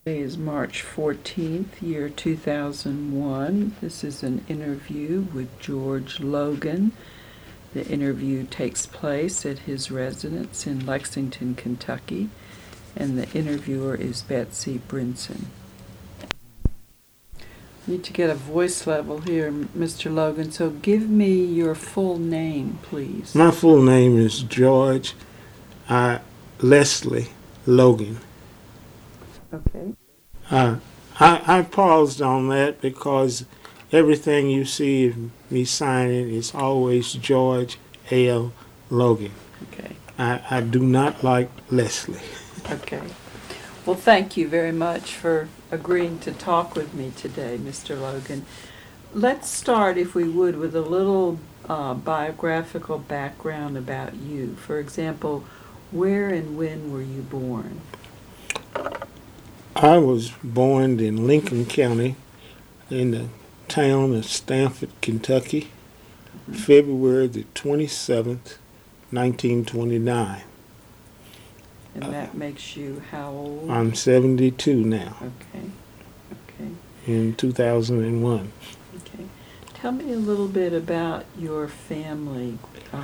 Today is March 14th, year 2001. This is an interview with George Logan. The interview takes place at his residence in Lexington, Kentucky, and the interviewer is Betsy Brinson. Need to get a voice level here, Mr. Logan, so give me your full name, please. My full name is George Leslie Logan. Okay. I paused on that because everything you see me signing is always George L. Logan. Okay. I do not like Leslie. Okay. Well, thank you very much for agreeing to talk with me today, Mr. Logan. Let's start, if we would, with a little biographical background about you. For example, where and when were you born? I was born in Lincoln County in the town of Stamford, Kentucky, February the 27th, 1929. And that makes you how old? I'm 72 now. Okay. In 2001. Okay. Tell me a little bit about your family.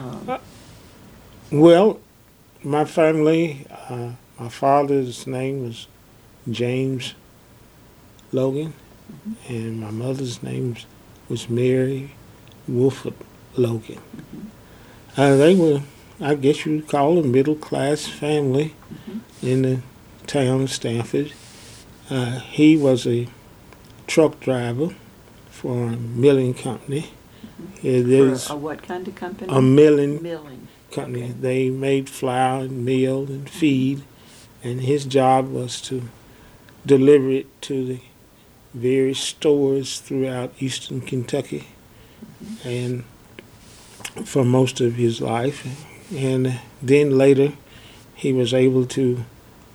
Well, my family, my father's name was James Logan, and my mother's name was Mary Wolford Logan. They were, I guess you would call, a middle-class family in the town of Stamford. He was a truck driver for a milling company. For a what kind of company? A milling company. Okay. They made flour and meal and feed, and his job was to deliver it to the various stores throughout eastern Kentucky, and for most of his life. And then later, he was able to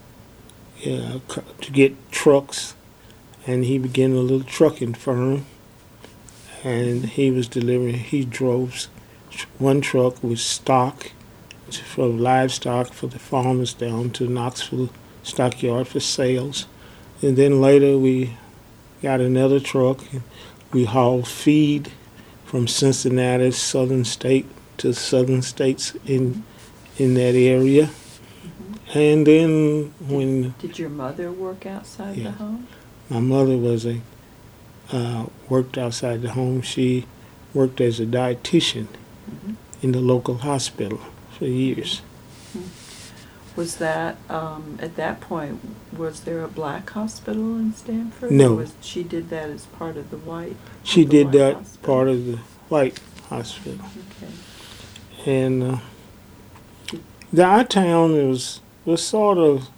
get trucks, and he began a little trucking firm. And he drove one truck with stock from livestock for the farmers down to Knoxville Stockyard for sales. And then later we got another truck, and we hauled feed from Cincinnati, southern state, to southern states in that area. And then when... Did your mother work outside the home? My mother worked outside the home. She worked as a dietitian in the local hospital for years. Was that, at that point, was there a black hospital in Stamford? No. Or she did that as part of the white? She did that hospital? part of the white hospital. Okay. And our town was sort of,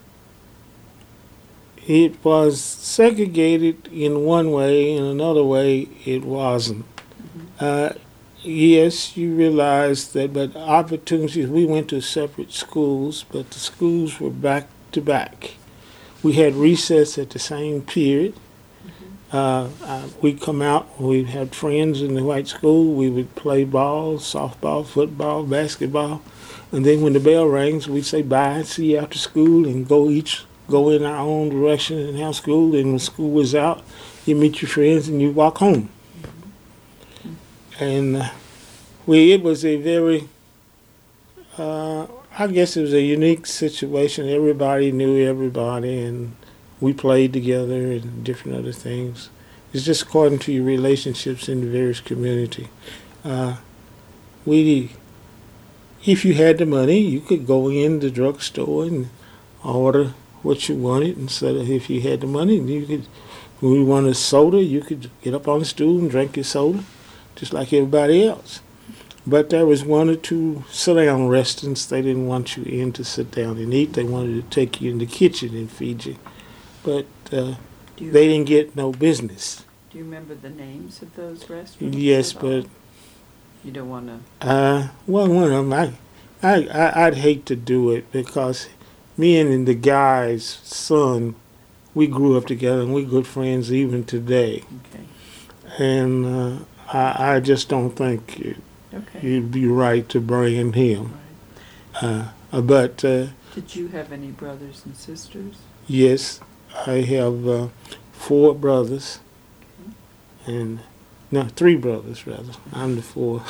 it was segregated in one way, in another way it wasn't. Yes, you realize that, but opportunities, we went to separate schools, but the schools were back to back. We had recess at the same period. We'd come out, we had friends in the white school, we would play ball, softball, football, basketball, and then when the bell rings, we'd say bye, see you after school, and go in our own direction and have school. And when school was out, you meet your friends and you walk home. And it was a very, I guess it was a unique situation. Everybody knew everybody, and we played together and different other things. It's just according to your relationships in the various community. If you had the money, you could go in the drugstore and order what you wanted. Instead of, if you had the money, when you wanted soda, you could get up on the stool and drink your soda, just like everybody else. But there was one or two sit-down restaurants. They didn't want you in to sit down and eat. They wanted to take you in the kitchen and feed you. But they didn't get no business. Do you remember the names of those restaurants? Yes, but... You don't want to... Well, one of them, I'd hate to do it because me and the guy's son, we grew up together and we're good friends even today. Okay. And I just don't think it'd be right to bring him. Right. But... Did you have any brothers and sisters? Yes. I have 4 brothers, and no, 3 brothers rather. I'm the 4,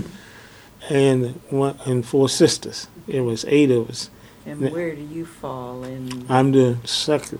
and 4 sisters. It was 8 of us. And where do you fall in? I'm the second.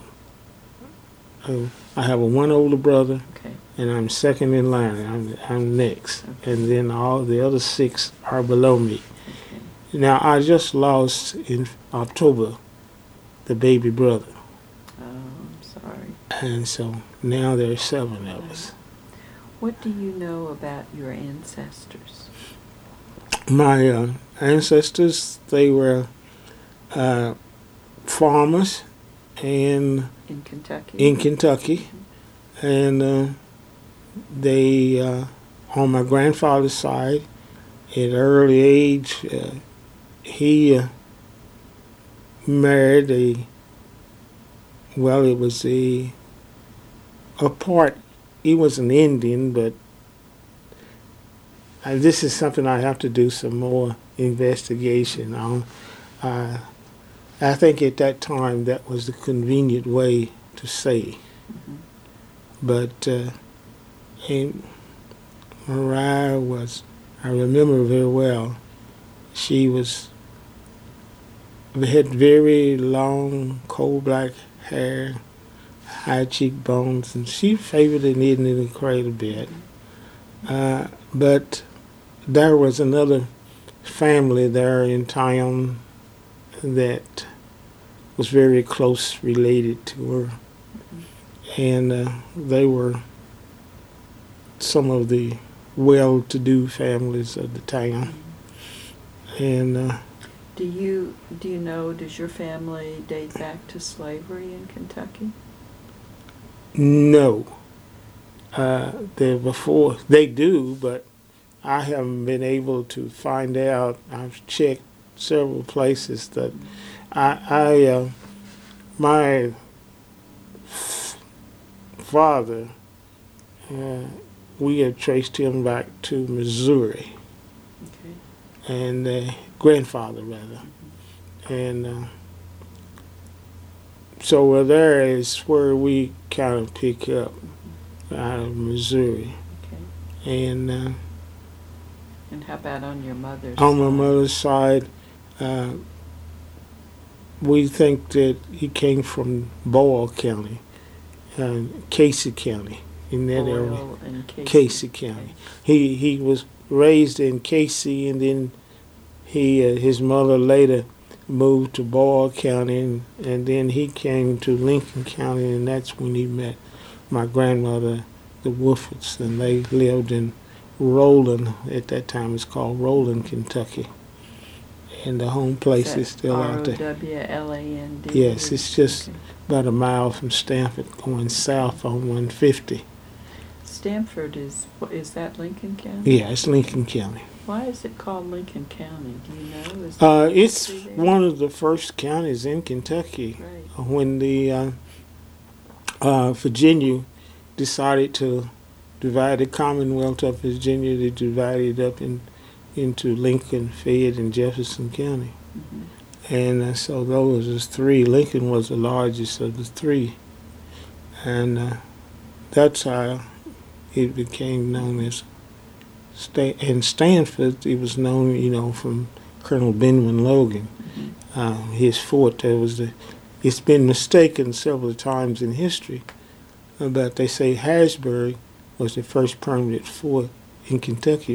I have a 1 older brother, Okay. and I'm second in line. I'm next, Okay. and then all the other 6 are below me. Okay. Now I just lost in October the baby brother, Oh, I'm sorry. and so now there's 7 of us. What do you know about your ancestors? My ancestors, they were farmers and In Kentucky? in Kentucky, and they on my grandfather's side at an early age he married it was a part. He was an Indian, but this is something I have to do some more investigation on. I think at that time that was the convenient way to say. Mhm. But and Mariah was, I remember very well, she had very long, coal black hair, high cheekbones, and she favored an Indian quite a bit. But there was another family there in town that was very close related to her, and they were some of the well-to-do families of the town. And Do you know, does your family date back to slavery in Kentucky? no, they do, but I haven't been able to find out. I've checked several places that my father, we have traced him back to Missouri, Okay. and grandfather rather, and so there is where we kind of pick up out of Missouri, Okay. and And how about on your mother's on my side? mother's side, we think that he came from Boyle County, Casey County, in that area. Boyle and Casey. Casey County. He was raised in Casey, and then his mother later moved to Boyle County, and then he came to Lincoln County, and that's when he met my grandmother, the Wolfords, and they lived in Roland. At that time, it's called Roland, Kentucky, and the home place is still out there. Rowland? Yes, it's just Okay. about a mile from Stanford, going south on 150. Stanford is that Lincoln County? Yeah, it's Lincoln County. Why is it called Lincoln County? Do you know? Is there It's history there? one of the first counties in Kentucky. Right. When the Virginia decided to divide the Commonwealth of Virginia, they divided up into Lincoln, Fayette, and Jefferson County. Mhm. And so those was 3. Lincoln was the largest of the 3. And that's how it became known as and Stanford. It was known, from Colonel Benjamin Logan. Mhm. His fort. It's been mistaken several times in history, but they say Harrisburg was the first permanent fort in Kentucky,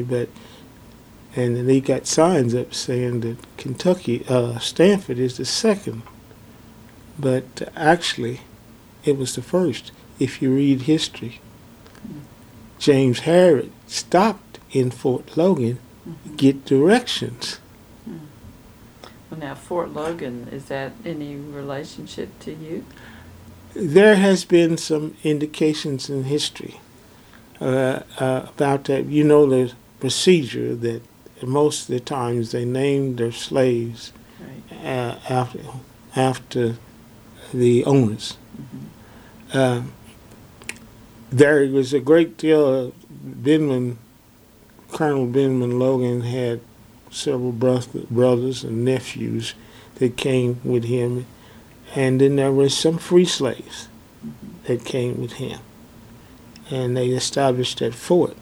and then they got signs up saying that Stanford is the second, but actually it was the first. If you read history, James Harrod stopped in Fort Logan Mhm. get directions. Well, now Fort Logan, is that any relationship to you? There has been some indications in history about that. The procedure that most of the times they named their slaves Right. after the owners. Mhm. There was a great deal of Colonel Benjamin Logan had several brothers and nephews that came with him, and then there were some free slaves. that came with him. And they established that fort.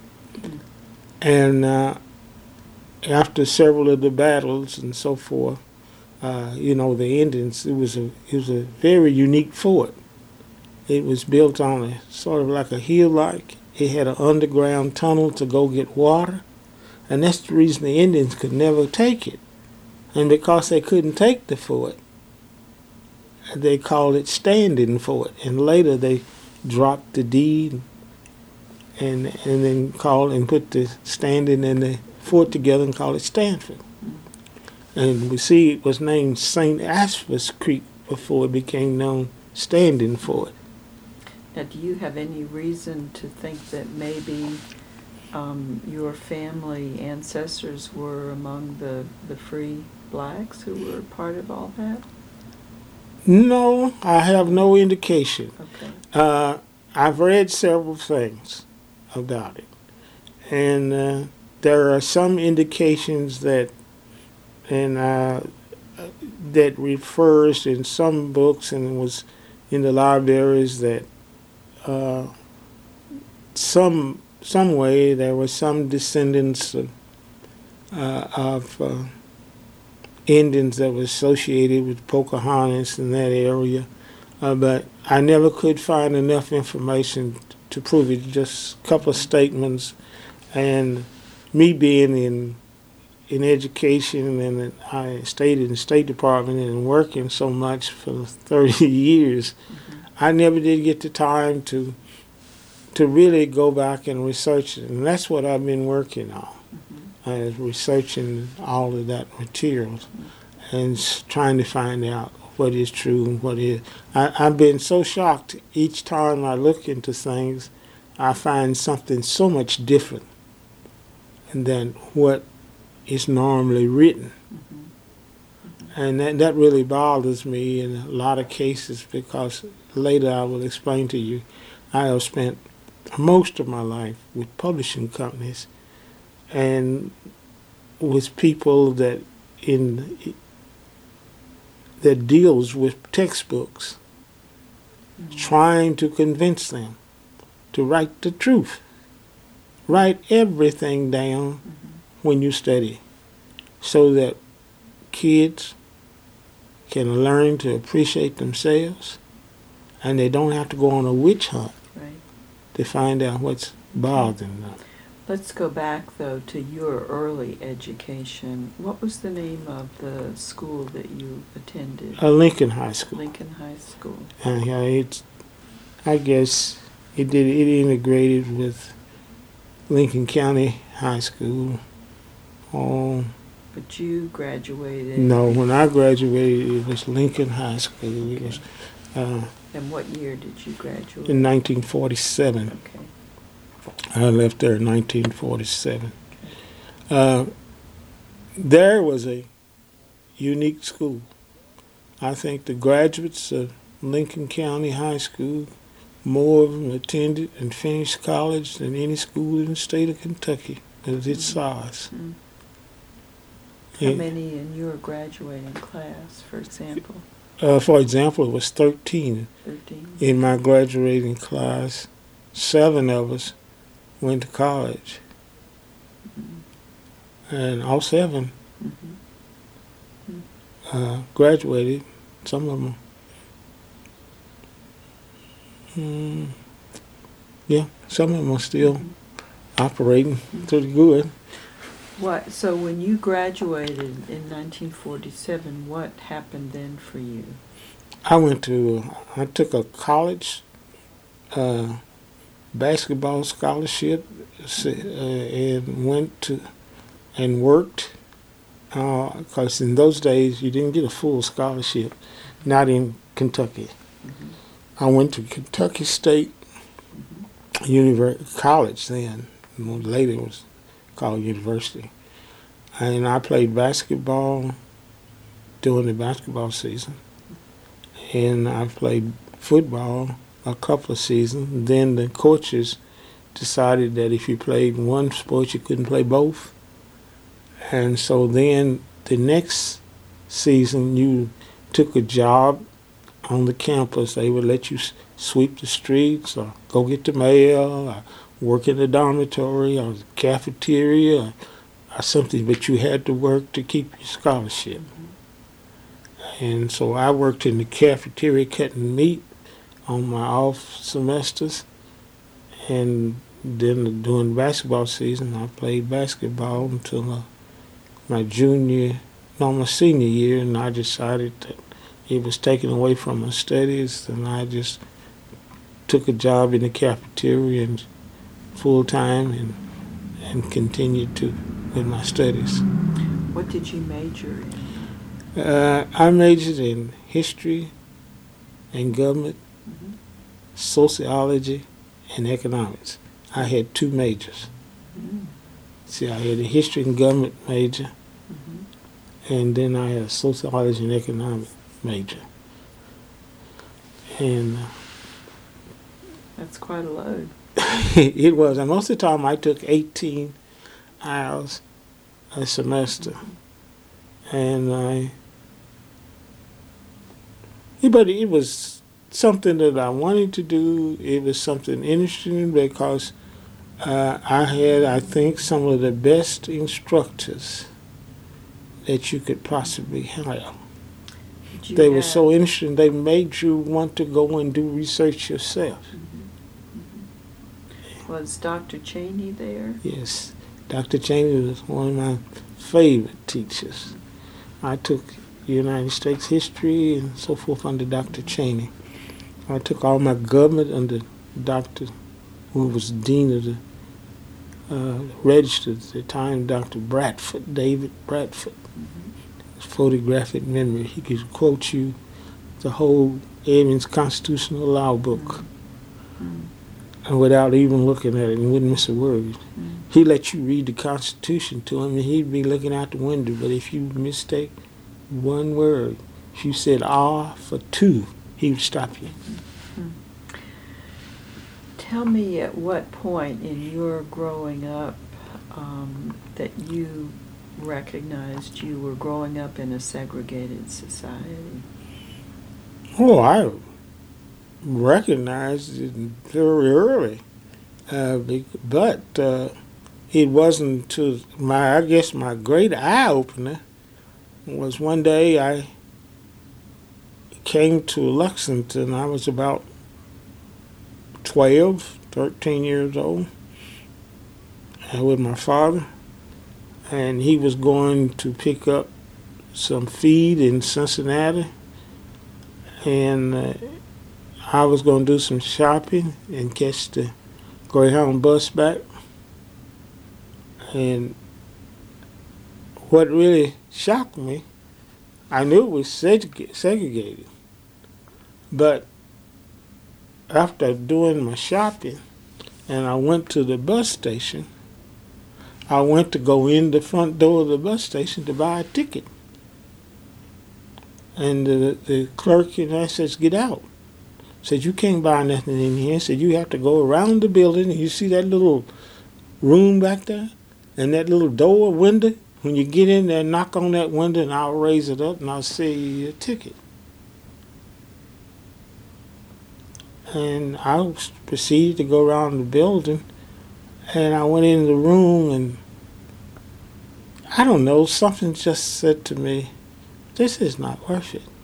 And after several of the battles and so forth, the Indians, it was a very unique fort. It was built on a sort of like a hill-like. It had an underground tunnel to go get water, and that's the reason the Indians could never take it. And because they couldn't take the fort, they called it Standing Fort. And later they dropped the deed and then called and put the Standing and the fort together and called it Stanford. And we see it was named St. Aspher's Creek before it became known Standing Fort. Now, do you have any reason to think that maybe your family ancestors were among the free blacks who were part of all that? No, I have no indication. Okay. I've read several things about it, and there are some indications that refers in some books and was in the libraries that some way there were some descendants of Indians that were associated with Pocahontas in that area, but I never could find enough information to prove it. Just a couple of statements, and me being in education, and I stayed in the State Department and working so much for 30 years, I never did get the time to really go back and research it, and that's what I've been working on. Researching all of that material and trying to find out what is true and what is. I've been so shocked each time I look into things, I find something so much different than what is normally written. And that really bothers me in a lot of cases, because later I will explain to you, I have spent most of my life with publishing companies and with people that deals with textbooks, trying to convince them to write the truth. Write everything down when you study, so that kids can learn to appreciate themselves, and they don't have to go on a witch hunt to find out what's bothering them. Let's go back, though, to your early education. What was the name of the school that you attended? Lincoln High School. Lincoln High School. I guess it integrated with Lincoln County High School. But you graduated? No, when I graduated, it was Lincoln High School. It was, and what year did you graduate? In 1947. Okay. I left there in 1947. There was a unique school. I think the graduates of Lincoln County High School, more of them attended and finished college than any school in the state of Kentucky at its size. How many in your graduating class, for example? For example, it was 13. 13. In my graduating class, 7 of us went to college. And all 7 graduated. Some of them, some of them are still operating pretty good. So when you graduated in 1947, what happened then for you? I took a college basketball scholarship and went to and worked, because in those days you didn't get a full scholarship, not in Kentucky. I went to Kentucky State College then, later it was called university, and I played basketball during the basketball season, and I played football a couple of seasons. Then the coaches decided that if you played one sport, you couldn't play both. And so then the next season, you took a job on the campus. They would let you sweep the streets or go get the mail or work in the dormitory or the cafeteria or something, but you had to work to keep your scholarship. And so I worked in the cafeteria cutting meat on my off semesters, and then during basketball season, I played basketball until my senior year, and I decided that it was taken away from my studies, and I just took a job in the cafeteria and full time and continued with my studies. What did you major in? I majored in history and government, sociology, and economics. I had 2 majors. See, I had a history and government major, and then I had a sociology and economics major. And that's quite a load. It was. And most of the time I took 18 hours a semester. And but it was something that I wanted to do. It was something interesting because I had, I think, some of the best instructors that you could possibly have. They were so interesting, they made you want to go and do research yourself. Was Dr. Cheney there? Yes. Dr. Cheney was one of my favorite teachers. I took United States history and so forth under Dr. Cheney. I took all my government under Dr. who was dean of the register at the time, Dr. Bradford, David Bradford. Photographic memory. He could quote you the whole Evans Constitutional Law book and without even looking at it, and wouldn't miss a word. He let you read the Constitution to him and he'd be looking out the window, but if you mistake one word, if you said "ah" for 2, he would stop you. Tell me at what point in your growing up that you recognized you were growing up in a segregated society? Oh, I recognized it very early, but it wasn't to my great eye opener was one day I came to Lexington. I was about 13 years old, with my father, and he was going to pick up some feed in Cincinnati, and I was going to do some shopping and catch the Greyhound bus back. And what really shocked me, I knew it was segregated, but after doing my shopping and I went to the bus station, I went to go in the front door of the bus station to buy a ticket. And the clerk and I says, "Get out." Said, "You can't buy nothing in here." Said, "You have to go around the building, and you see that little room back there and that little door window? When you get in there, knock on that window and I'll raise it up and I'll sell you your ticket." And I proceeded to go around the building, and I went in the room, and I don't know, something just said to me, "This is not worth it."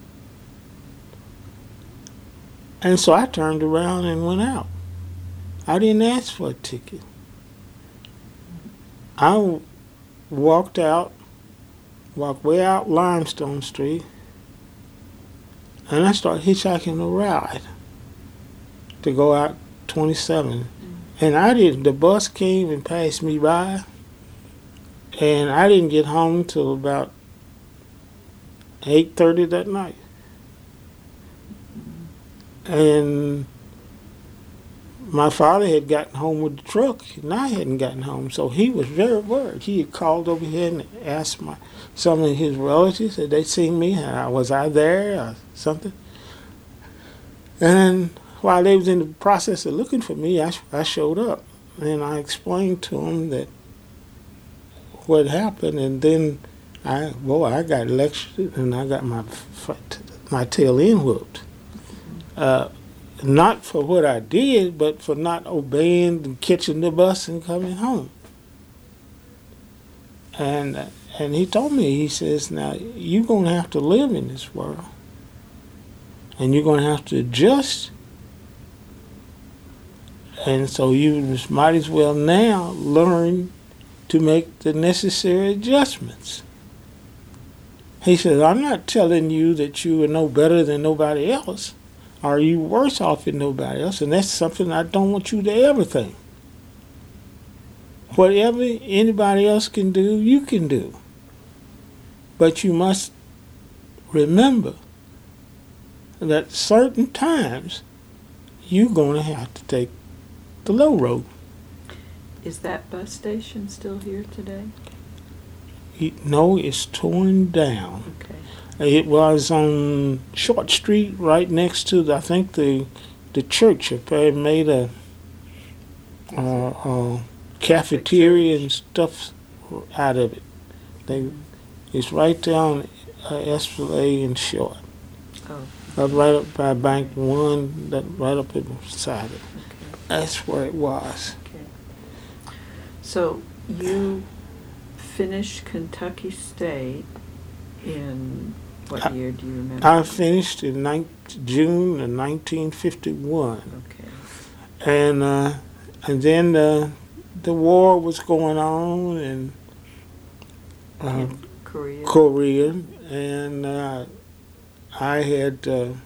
And so I turned around and went out. I didn't ask for a ticket. I walked way out Limestone Street, and I started hitchhiking a ride to go out 27. And the bus came and passed me by, and I didn't get home till about 8:30 that night. And my father had gotten home with the truck, and I hadn't gotten home, so he was very worried. He had called over here and asked some of his relatives had they seen me, was I there or something. And while they was in the process of looking for me, I showed up, and I explained to them that what happened, and then I got lectured, and I got my tail end whooped. Not for what I did, but for not obeying and catching the bus and coming home. And he told me, he says, now, you're going to have to live in this world. And you're going to have to adjust. And so you might as well now learn to make the necessary adjustments. He said, I'm not telling you that you are no better than nobody else. Are you worse off than nobody else? And that's something I don't want you to ever think. Whatever anybody else can do, you can do. But you must remember that certain times you're going to have to take the low road. Is that bus station still here today? No, it's torn down. Okay. It was on Short Street, right next to, I think, the church. They made a cafeteria and stuff out of it. It's right down Esplanade and Short. Oh. Right up by Bank 1, right up beside it. Okay. That's where it was. Okay. So you finished Kentucky State in what year do you remember? I finished in June of 1951. Okay. And then the war was going on in Korea. And I had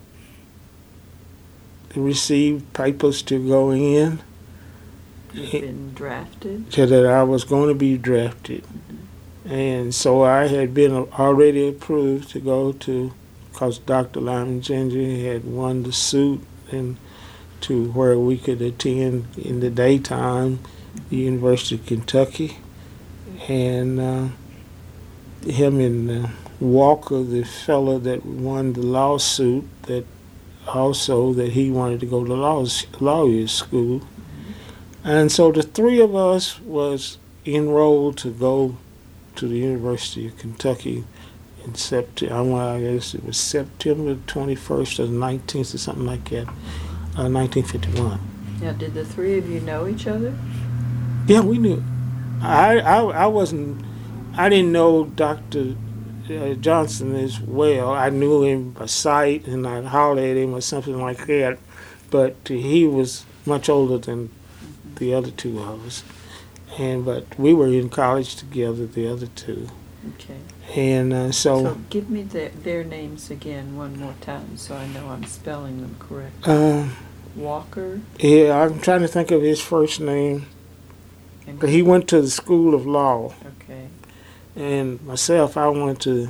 received papers to go in. You've been drafted? So that I was going to be drafted. Mm-hmm. And so I had been already approved to go to, because Dr. Lyman Ginger had won the suit, and to where we could attend in the daytime the University of Kentucky. And him and Walker, the fellow that won the lawsuit, that he wanted to go to lawyer school. And so the three of us was enrolled to go to the University of Kentucky in September. I guess it was September 21st or the 19th or something like that, 1951. Now, did the three of you know each other? Yeah, we knew. I didn't know Dr. Johnson as well. I knew him by sight, and I'd holler at him or something like that. But he was much older than the other two of us. But we were in college together, the other two. Okay. And so give me their names again one more time so I know I'm spelling them correctly. Walker? Yeah, I'm trying to think of his first name. But he went to the School of Law. Okay. And myself, I went to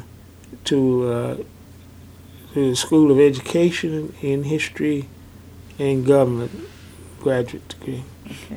the School of Education in History and Government, graduate degree. Okay.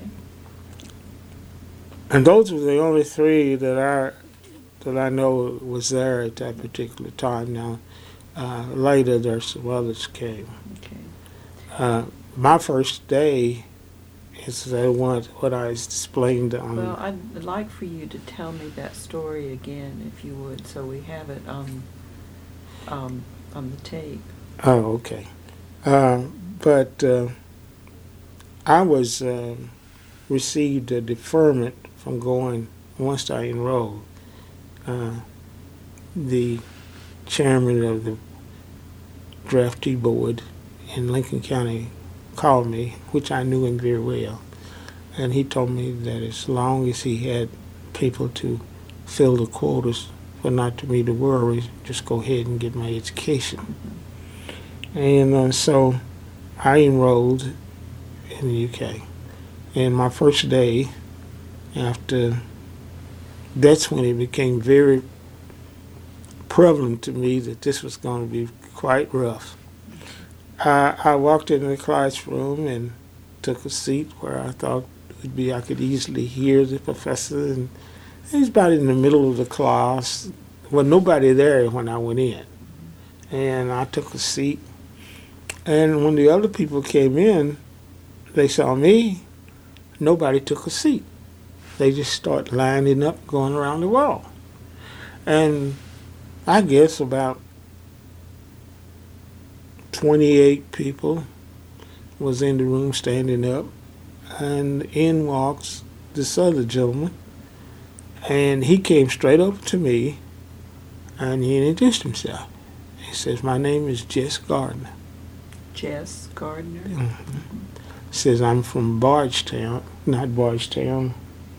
And those were the only three that I know was there at that particular time. Now, later there's some others came. Okay. My first day is what I explained on. Well, I'd like for you to tell me that story again, if you would, so we have it on the tape. Oh, okay. But I was received a deferment from going once I enrolled. The chairman of the draftee board in Lincoln County called me, which I knew him very well, and he told me that as long as he had people to fill the quotas for not to me to worry, just go ahead and get my education. And so I enrolled in the UK. And my first day after, that's when it became very prevalent to me that this was going to be quite rough. I walked into the classroom and took a seat where I thought would be I could easily hear the professor, and he was about in the middle of the class. Well, nobody there when I went in. And I took a seat. And when the other people came in, they saw me, nobody took a seat. They just start lining up, going around the wall. And I guess about 28 people was in the room standing up, and in walks this other gentleman, and he came straight over to me, and he introduced himself. He says, "My name is Jess Gardner." Jess Gardner. Mm-hmm. Says, "I'm from Bardstown," not Bardstown.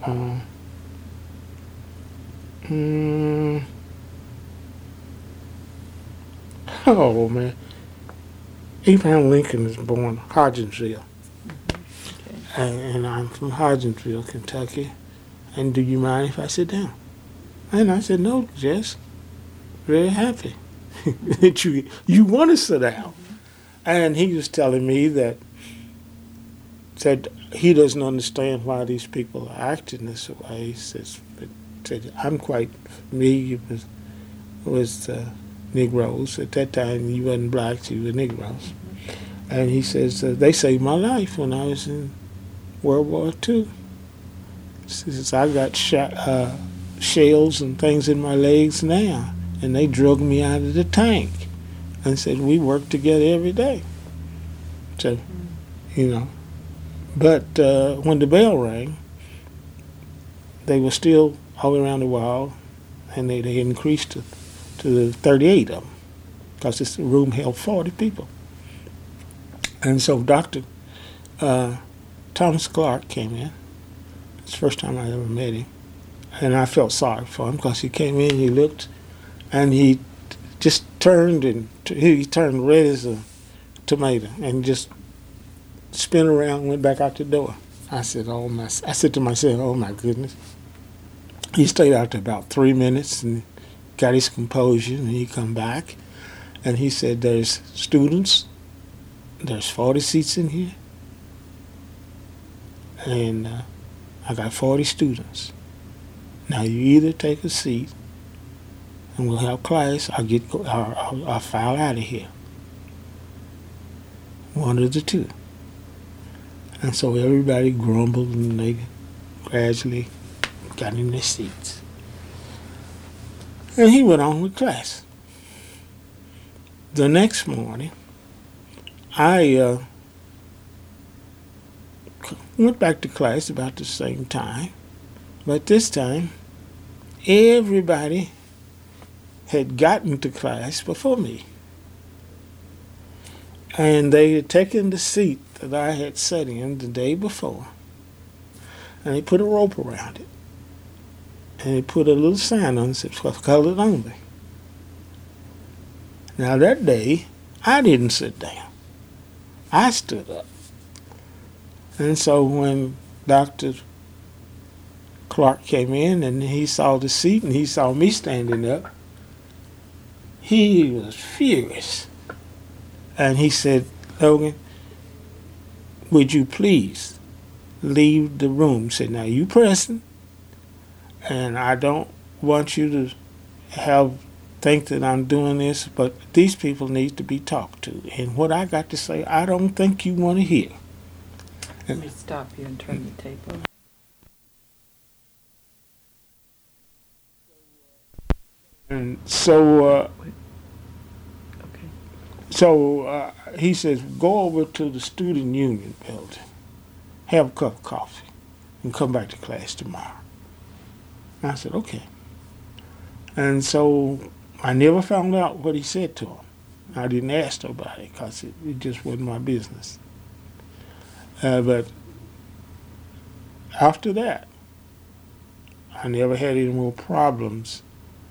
Oh man, Abraham Lincoln was born Hodgensville, and I'm from Hodgensville, Kentucky. And do you mind if I sit down? And I said, "No, Jess. Very happy that you want to sit down." And he was telling me that he doesn't understand why these people are acting this way. He said, "I'm quite familiar with Negroes. At that time, you wasn't blacks, you were Negroes." And he says, "They saved my life when I was in World War II. He says, I got shells and things in my legs now, and they drug me out of the tank." And said, "We work together every day." So, But when the bell rang, they were still all around the world, and they increased to 38 of them, because this room held 40 people. And so Dr. Thomas Clark came in. It's the first time I ever met him. And I felt sorry for him, because he came in, he looked, and he just turned, and he turned red as a tomato, and just spin around and went back out the door. I said to myself, "Oh my goodness." He stayed out there about 3 minutes and got his composure, and he come back, and he said, "There's students, there's 40 seats in here, and I got 40 students. Now you either take a seat and we'll have class, or I'll file out of here. One of the two." And so everybody grumbled, and they gradually got in their seats. And he went on with class. The next morning, I went back to class about the same time, but this time everybody had gotten to class before me. And they had taken the seat that I had sat in the day before, and they put a rope around it, and they put a little sign on it that said "Colored Only." Now that day, I didn't sit down. I stood up. And so when Dr. Clark came in and he saw the seat and he saw me standing up, he was furious. And he said, "Logan, would you please leave the room?" He said, "Now you present, and I don't want you to think that I'm doing this, but these people need to be talked to. And what I got to say, I don't think you want to hear." Let me stop you and turn the tape over. And so he says, "Go over to the Student Union building, have a cup of coffee, and come back to class tomorrow." And I said, "Okay." And so I never found out what he said to him. I didn't ask nobody, because it just wasn't my business. But after that, I never had any more problems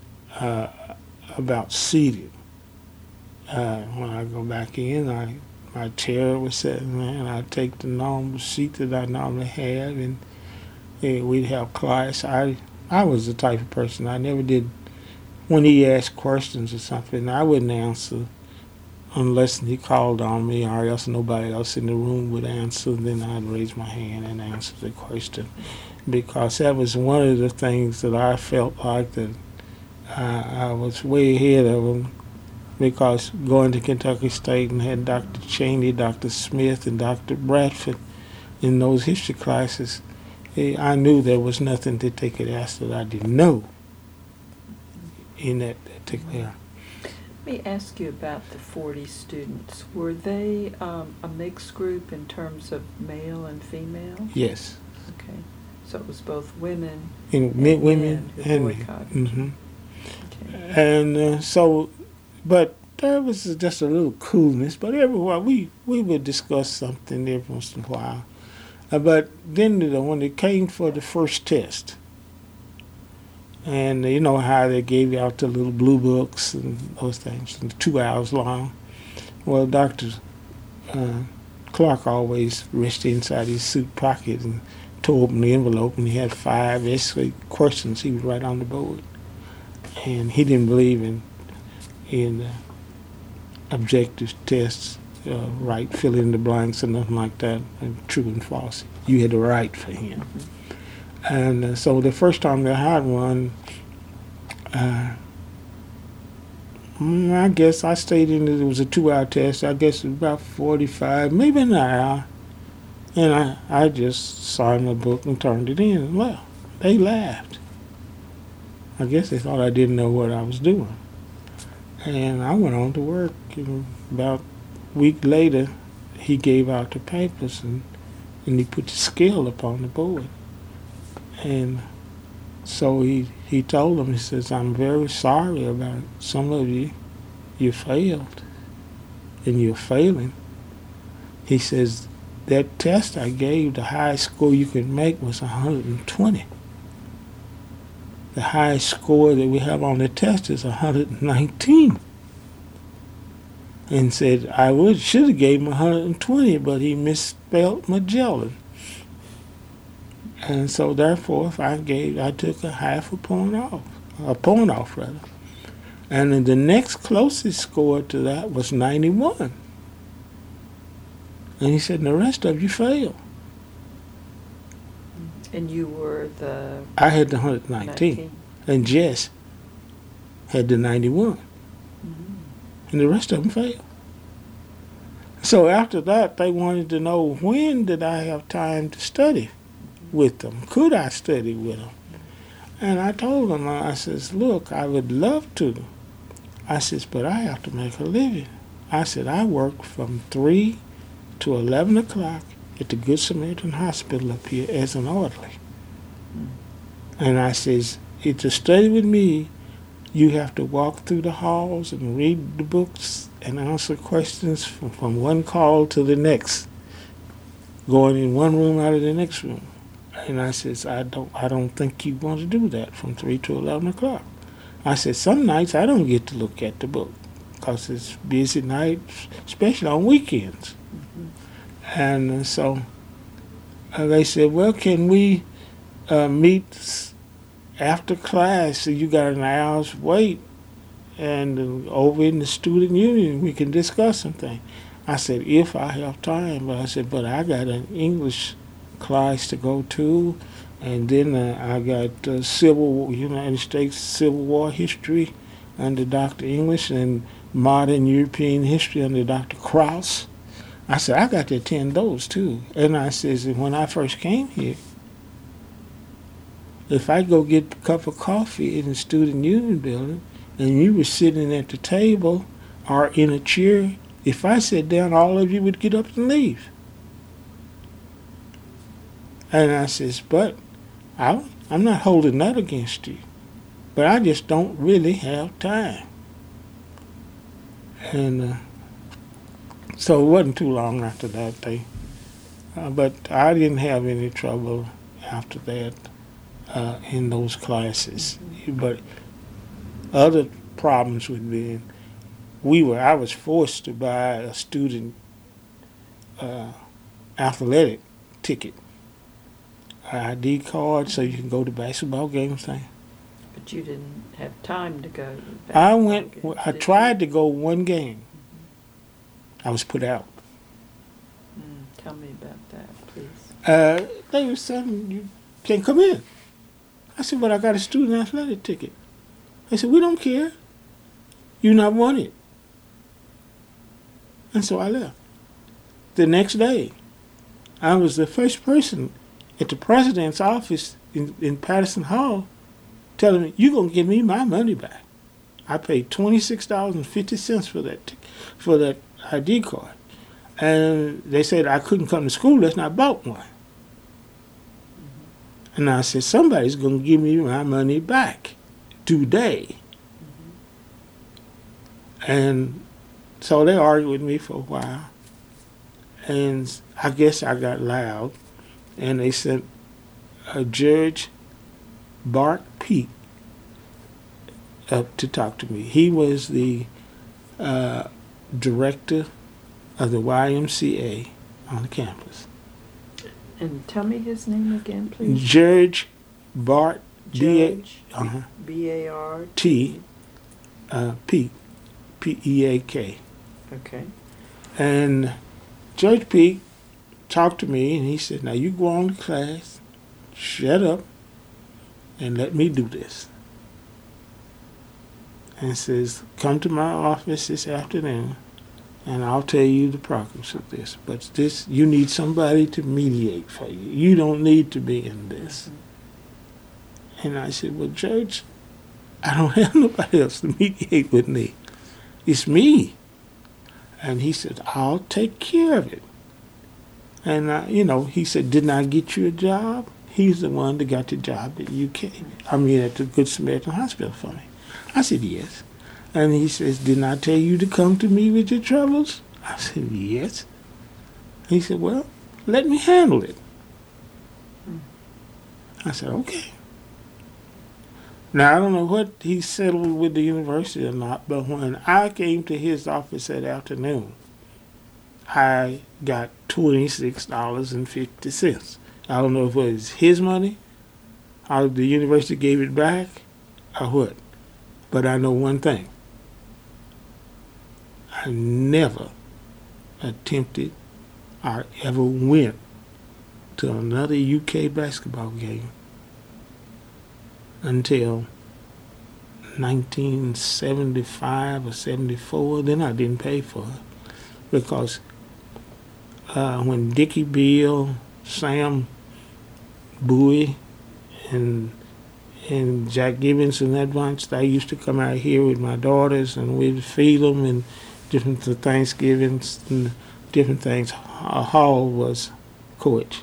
about seating. When I go back in, my chair was sitting there, and I'd take the normal seat that I normally have, and we'd have class. I was the type of person, I never did, when he asked questions or something, I wouldn't answer unless he called on me, or else nobody else in the room would answer. Then I'd raise my hand and answer the question, because that was one of the things that I felt like that I was way ahead of them, because going to Kentucky State and had Dr. Cheney, Dr. Smith, and Dr. Bradford in those history classes, I knew there was nothing that they could ask that I didn't know in that particular. me ask you about the 40 students. Were they a mixed group in terms of male and female? Yes. Okay. So it was both women And and women men who and boycotted. mm-hmm. Okay. And but there was just a little coolness. But every while we would discuss something every once in a while. But then when it came for the first test, and you know how they gave you out the little blue books and those things, and 2 hours long. Well, Dr. Clark always reached inside his suit pocket and tore open the envelope, and he had 5 essay questions he would write on the board. And he didn't believe in objective tests, right, fill in the blanks or nothing like that, and true and false. You had to write for him. And so the first time they had one, I guess I stayed in it. It was a 2-hour test. I guess it was about 45, maybe an hour. And I just signed my book and turned it in and left. They laughed. I guess they thought I didn't know what I was doing. And I went on to work. And about a week later, he gave out the papers and he put the scale up on the board. And so he told them, he says, I'm very sorry about some of you. You failed. And you're failing. He says, that test I gave, the highest score you could make was 120. The highest score that we have on the test is 119. And said, I should have gave him 120, but he misspelled Magellan. And so therefore, I took a half a point off rather. And then the next closest score to that was 91. And he said, the rest of you failed. And you were the... I had the 119. And Jess had the 91. Mm-hmm. And the rest of them failed. So after that, they wanted to know, when did I have time to study with them? Could I study with them? And I told them, I says, look, I would love to. I says, but I have to make a living. I said, I work from 3 to 11 o'clock at the Good Samaritan Hospital up here as an orderly. And I says, to study with me, you have to walk through the halls and read the books and answer questions from one call to the next, going in one room out of the next room. And I says, I don't think you want to do that from 3 to 11 o'clock. I said, some nights I don't get to look at the book because it's busy nights, especially on weekends. Mm-hmm. And so they said, well, can we meet after class? So you got an hour's wait, and over in the student union we can discuss something. I said, if I have time. But I said, but I got an English class to go to, and then I got United States Civil War history under Dr. English and modern European history under Dr. Krauss. I said, I got to attend those too. And I says, when I first came here, if I go get a cup of coffee in the student union building and you were sitting at the table or in a chair, if I sat down, all of you would get up and leave. And I says, but I'm not holding that against you, but I just don't really have time. And so it wasn't too long after that. But I didn't have any trouble after that in those classes. But other problems would be, I was forced to buy a student athletic ticket, ID card, so you can go to basketball games. But you didn't have time to go to basketball games, I tried to go one game. I was put out. Tell me about that, please. They were saying, you can't come in. I said, but I got a student athletic ticket. They said, we don't care. You're not wanted. And so I left. The next day, I was the first person at the president's office in Patterson Hall telling me, you're going to give me my money back. I paid $26.50 for that ID card. And they said I couldn't come to school unless I bought one. And I said, somebody's going to give me my money back today. And so they argued with me for a while. And I guess I got loud. And they sent Judge Bart Peake up to talk to me. He was the director of the YMCA on the campus. And tell me his name again, please. Judge Bart Judge B-A-R-T Peake, P-E-A-K. Okay. And Judge Peake talked to me, and he said, now you go on to class, shut up, and let me do this. And says, come to my office this afternoon, and I'll tell you the progress of this. But this, you need somebody to mediate for you. You don't need to be in this. And I said, well, Judge, I don't have nobody else to mediate with me. It's me. And he said, I'll take care of it. And, he said, didn't I get you a job? He's the one that got the job at at the Good Samaritan Hospital for me. I said, yes. And he says, didn't I tell you to come to me with your troubles? I said, yes. He said, well, let me handle it. I said, okay. Now, I don't know what he settled with the university or not, but when I came to his office that afternoon, I got $26.50. I don't know if it was his money, or the university gave it back, or what. But I know one thing. I never attempted or ever went to another UK basketball game until 1975 or 74. Then I didn't pay for it because when Dickie Beal, Sam Bowie, and Jack Gibbons and that bunch, I used to come out here with my daughters and we'd feed them and different Thanksgivings and different things. Hall was coach.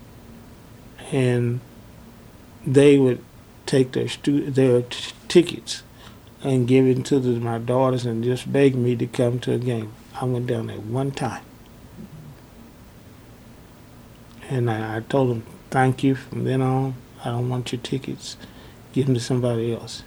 And they would take their tickets and give it to my daughters and just beg me to come to a game. I went down there one time. And I told them, thank you, from then on, I don't want your tickets. Give them to somebody else.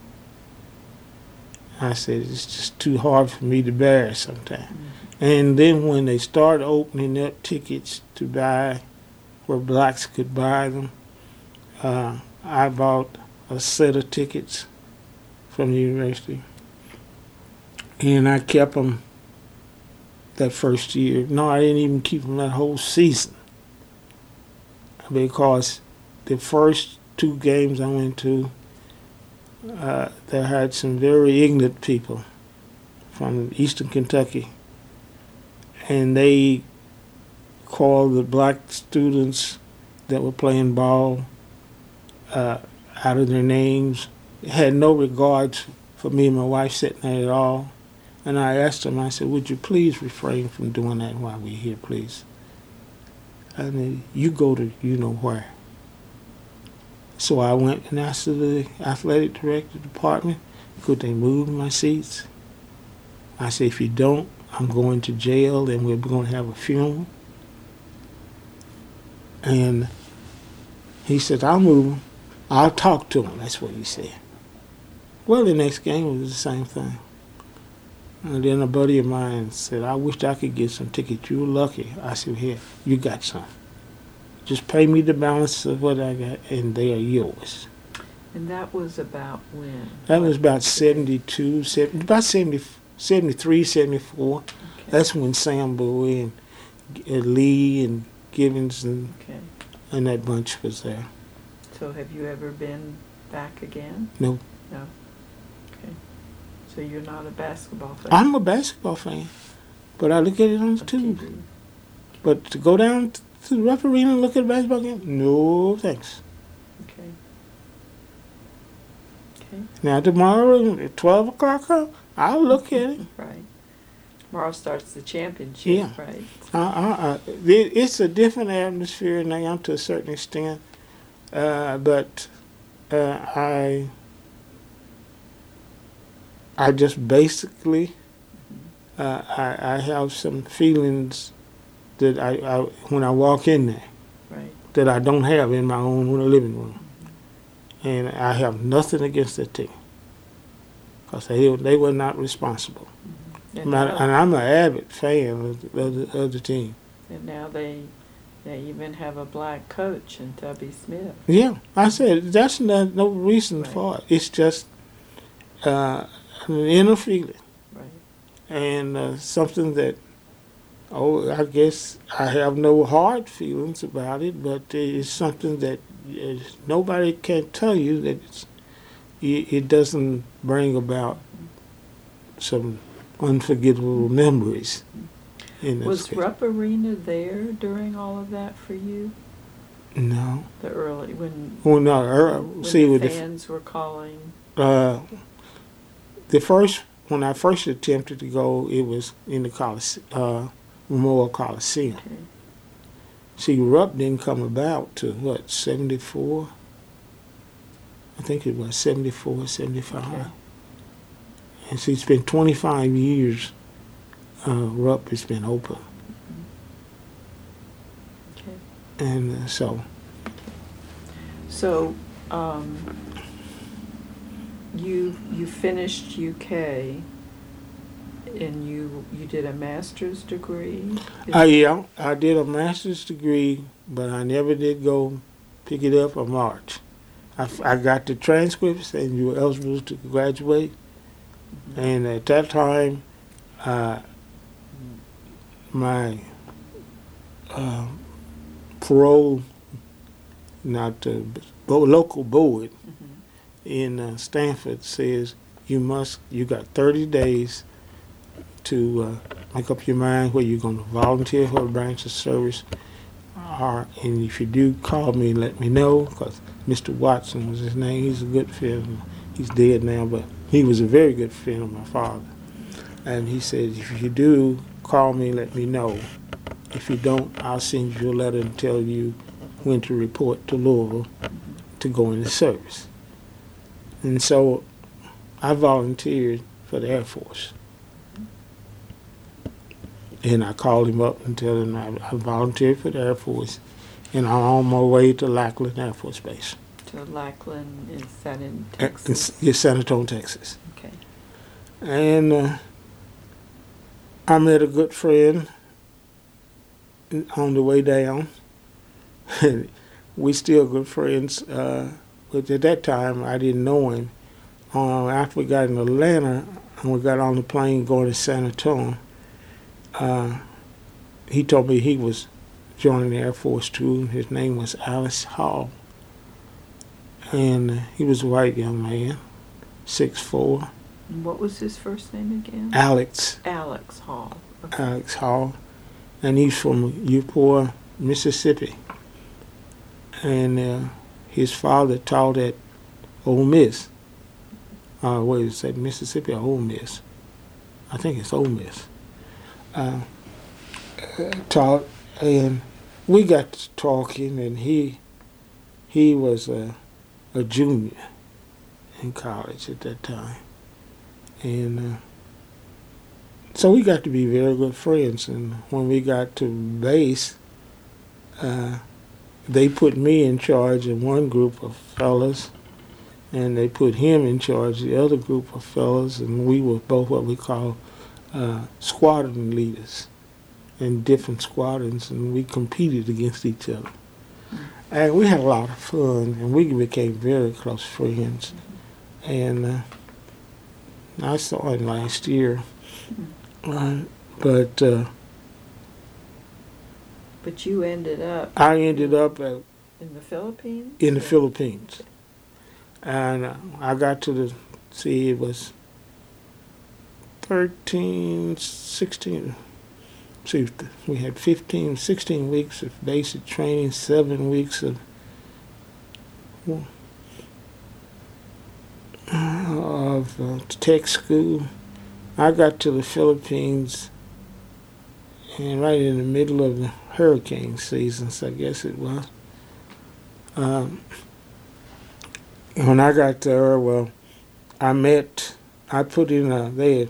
I said, it's just too hard for me to bear sometimes. And then when they started opening up tickets to buy, where blacks could buy them, I bought a set of tickets from the university. And I kept them that first year. No, I didn't even keep them that whole season. Because the first two games I went to, they had some very ignorant people from eastern Kentucky. And they called the black students that were playing ball out of their names. Had no regard for me and my wife sitting there at all. And I asked them, I said, would you please refrain from doing that while we're here, please? And then you go to you-know-where. So I went and asked the athletic director department, could they move my seats? I said, if you don't, I'm going to jail and we're going to have a funeral. And he said, I'll move them. I'll talk to them. That's what he said. Well, the next game was the same thing. And then a buddy of mine said, I wish I could get some tickets. You were lucky. I said, here, you got some. Just pay me the balance of what I got, and they are yours. And that was about when? That was about 72, about 73, 74. Okay. That's when Sam Bowie and Lee and Gibbons and that bunch was there. So have you ever been back again? No. No. Okay. So you're not a basketball fan? I'm a basketball fan, but I look at it on the tube. But to go down to the Rupp Arena and look at a basketball game? No, thanks. Okay. Okay. Now tomorrow at 12 o'clock, I'll look at it. Right. Tomorrow starts the championship, Yeah. right? It's a different atmosphere now to a certain extent, but I just basically I have some feelings that I when I walk in there Right. that I don't have in my own living room, and I have nothing against that team because they were not responsible. And And now, I'm an avid fan of the team. and now they even have a black coach in Tubby Smith. Yeah, I said that's no reason Right. for it. It's just an inner feeling Right. and something that, I guess I have no hard feelings about it, but it's something that nobody can tell you that it doesn't bring about some unforgettable memories. In this Was case. Rupp Arena there during all of that for you? No. The early when Well, no. when See, the with fans were calling. when I first attempted to go, it was in the Memorial Coliseum. Okay. See, Rupp didn't come about to, 74? I think it was 74, 75. Okay. And see, it's been 25 years Rupp has been open. Okay. And So, you finished UK, and you did a master's degree. yeah, I did a master's degree, but I never did go pick it up or march. I got the transcripts, and you were eligible to graduate. And at that time, my parole, not the local board in Stanford says you got 30 days to make up your mind whether you're going to volunteer for a branch of service, and if you do, call me and let me know, because Mr. Watson was his name. He's a good friend. He's dead now, but he was a very good friend of my father. And he said, if you do, call me and let me know. If you don't, I'll send you a letter and tell you when to report to Louisville to go into service. And so I volunteered for the Air Force. And I called him up and told him I volunteered for the Air Force, and I'm on my way to Lackland Air Force Base. To Lackland, is that in Texas? It's San Antonio, Texas. Okay. And I met a good friend on the way down. We still good friends, but at that time I didn't know him. After we got in Atlanta and we got on the plane going to San Antonio, he told me he was joining the Air Force too. His name was Alice Hall. And he was a white young man, 6'4". And what was his first name again? Alex Hall. Okay. Alex Hall. And he's from Eupora, Mississippi. And his father taught at Ole Miss. Wait, is that Mississippi or Ole Miss? I think it's Ole Miss. Taught, and we got to talking, and he was a junior in college at that time. And so we got to be very good friends. And when we got to base, they put me in charge of one group of fellas, and they put him in charge of the other group of fellas, and we were both what we call squadron leaders in different squadrons, and we competed against each other. And we had a lot of fun, and we became very close friends. And I saw him last year, but you ended up I ended up in the Philippines? in the Philippines. And I got to it was 13, 16. See, we had 16 weeks of basic training, 7 weeks of of tech school. I got to the Philippines and right in the middle of the hurricane seasons, I guess it was. When I got there, well, I put in they had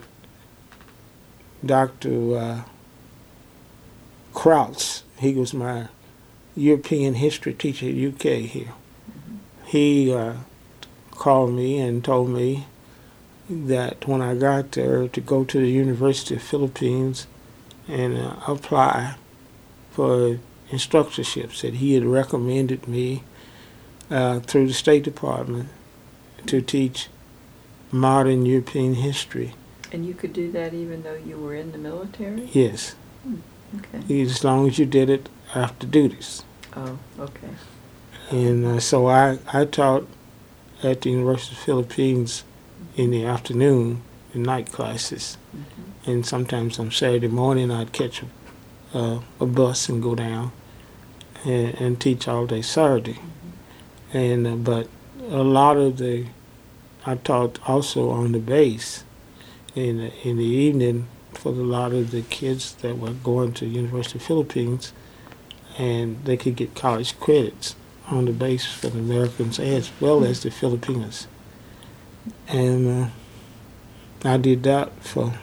Dr. Krautz. He was my European history teacher at UK here. He called me and told me that when I got there to go to the University of Philippines and apply for instructorships, that he had recommended me through the State Department to teach modern European history. And you could do that even though you were in the military? Yes. Okay. As long as you did it after duties. Oh, okay. And so I taught at the University of the Philippines in the afternoon, in night classes. Mm-hmm. And sometimes on Saturday morning I'd catch a bus and go down and teach all day Saturday. Mm-hmm. And but a lot of I taught also on the base in the evening for a lot of the kids that were going to the University of the Philippines, and they could get college credits on the base for the Americans as well as the Filipinos. And I did that for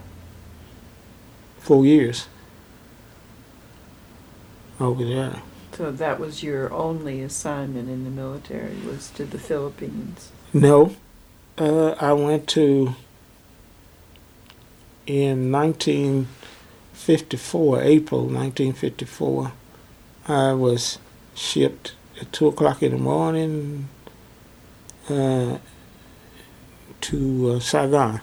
4 years over there. So that was your only assignment in the military, was to the Philippines? No, I went to, in 1954, April 1954, I was shipped at 2 o'clock in the morning to Saigon.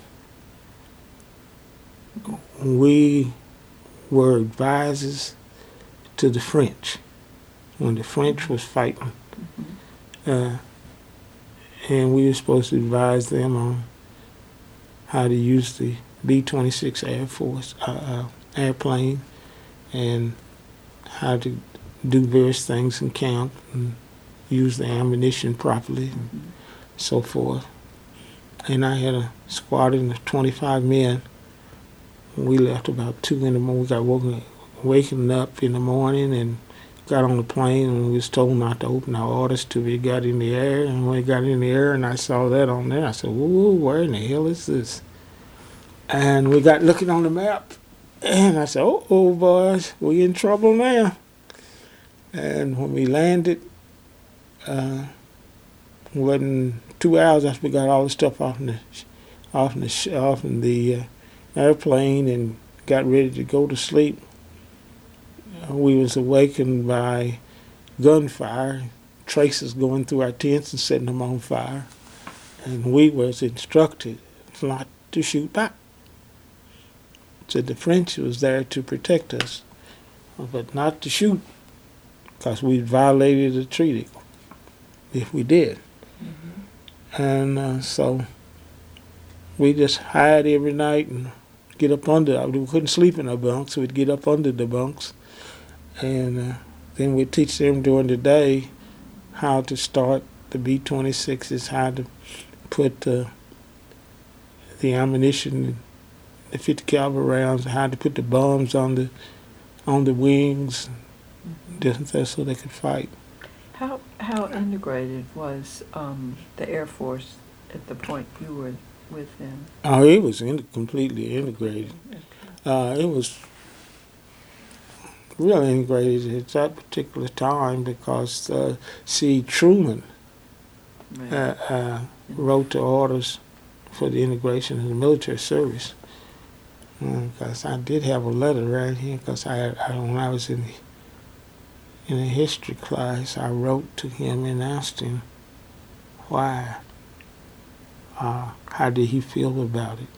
We were advisors to the French when the French was fighting. Mm-hmm. And we were supposed to advise them on how to use the B-26 Air Force airplane and how to do various things in camp and use the ammunition properly and so forth. And I had a squadron of 25 men. We left about 2 in the morning. We got waking up in the morning and got on the plane, and we was told not to open our orders till we got in the air. And when we got in the air and I saw that on there, I said, whoa, where in the hell is this? And we got looking on the map, and I said, oh boys, we in trouble now. And when we landed, within 2 hours after we got all the stuff off in the airplane and got ready to go to sleep, we was awakened by gunfire, traces going through our tents and setting them on fire. And we was instructed not to shoot back. So the French was there to protect us, but not to shoot, because we violated the treaty if we did. Mm-hmm. And so we just hide every night and get up under. We couldn't sleep in our bunks, so we'd get up under the bunks. And then we'd teach them during the day how to start the B-26s, how to put the ammunition, the 50 caliber rounds, how to put the bombs on the wings, mm-hmm. So they could fight. How integrated was the Air Force at the point you were with them? Oh, it was completely integrated. Okay. It was really integrated at that particular time because Truman wrote the orders for the integration of the military service. Because I did have a letter right here, because when I was in a history class, I wrote to him and asked him why, how did he feel about it.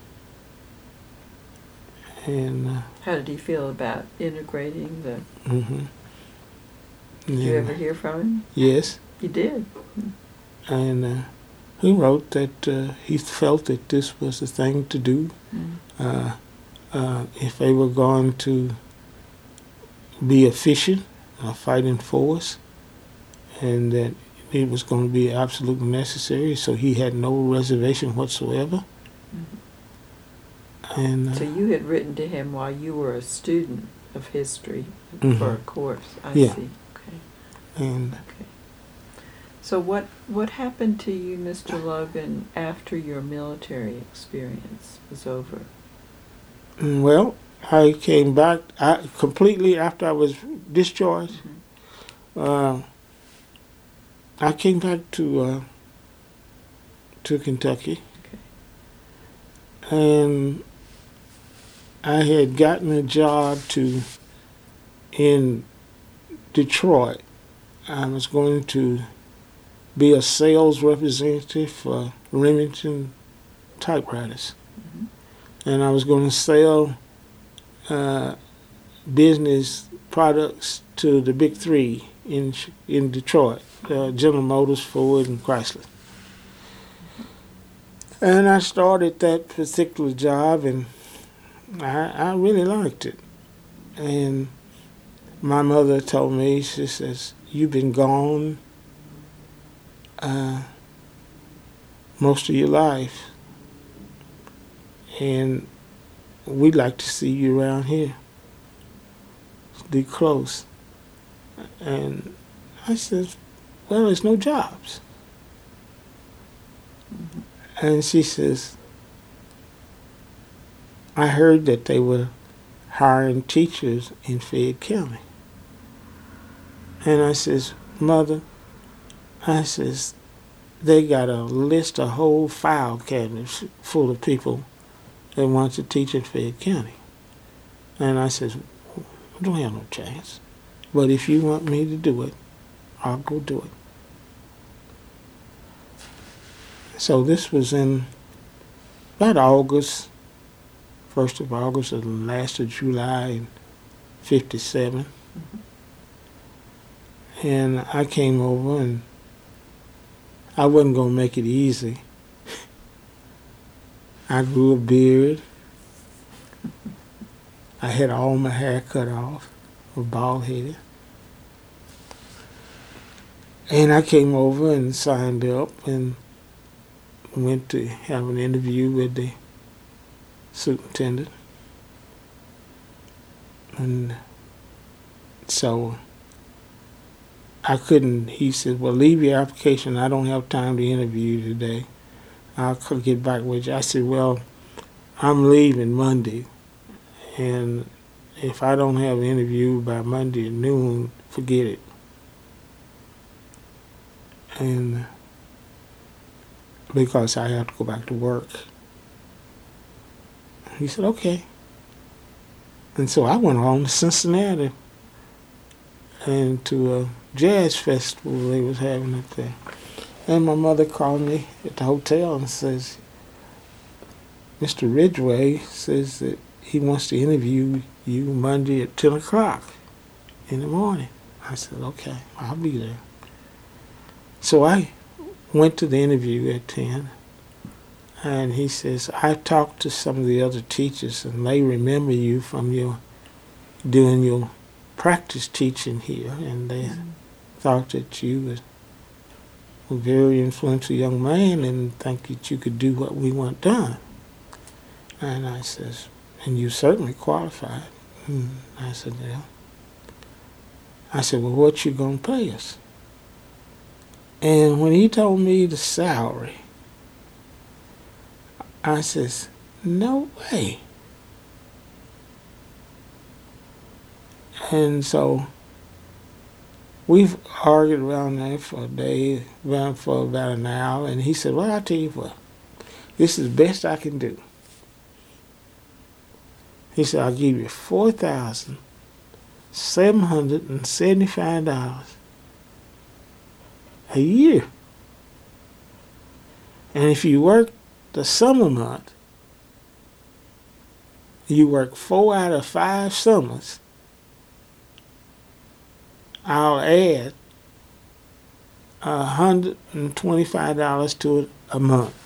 And how did he feel about integrating the? Mm-hmm. Did you ever hear from him? Yes. You did. And he wrote that he felt that this was the thing to do. Mm. If they were going to be efficient, a fighting force, and that it was going to be absolutely necessary, so he had no reservation whatsoever. Mm-hmm. And so you had written to him while you were a student of history mm-hmm. for a course. I Yeah. see. Okay. And Okay. So what happened to you, Mr. Logan, after your military experience was over? well, I came back completely after I was discharged. Mm-hmm. I came back to Kentucky, Okay. and I had gotten a job in Detroit. I was going to be a sales representative for Remington typewriters, Mm-hmm. and I was going to sell business products to the big three in Detroit, General Motors, Ford, and Chrysler. And I started that particular job, and I really liked it. And my mother told me, she says, "You've been gone most of your life, and we'd like to see you around here. Be close." And I said, "Well, there's no jobs." Mm-hmm. And she says, "I heard that they were hiring teachers in Fayette County." And I says, "Mother," I says, "they got a list, a whole file cabinet full of people that want to teach in Fayette County." And I says, "I don't have no chance. But if you want me to do it, I'll go do it." So this was in about August, 1st of August or the last of July in 57. Mm-hmm. And I came over, and I wasn't going to make it easy. I grew a beard. I had all my hair cut off, was bald-headed. And I came over and signed up and went to have an interview with the superintendent. And so I couldn't, he said, "Well, leave your application. I don't have time to interview you today. I'll get back with you." I said, "Well, I'm leaving Monday, and if I don't have an interview by Monday at noon, forget it." And because I have to go back to work. He said, "Okay." And so I went on to Cincinnati and to a jazz festival they was having up there. And my mother called me at the hotel and says, "Mr. Ridgway says that he wants to interview you Monday at 10 o'clock in the morning." I said, "Okay, I'll be there." So I went to the interview at 10, and he says, "I talked to some of the other teachers, and they remember you from doing your practice teaching here, and they thought that you was a very influential young man and think that you could do what we want done." And I says, "And you certainly qualified." And I said, "Yeah." I said, "Well, what you gonna pay us?" And when he told me the salary, I says, "No way." And so we've argued around that for a day, around for about an hour, and he said, "Well, I'll tell you what, this is the best I can do." He said, "I'll give you $4,775 a year. And if you work the summer month, you work 4 out of 5 summers, I'll add $125 to it a month.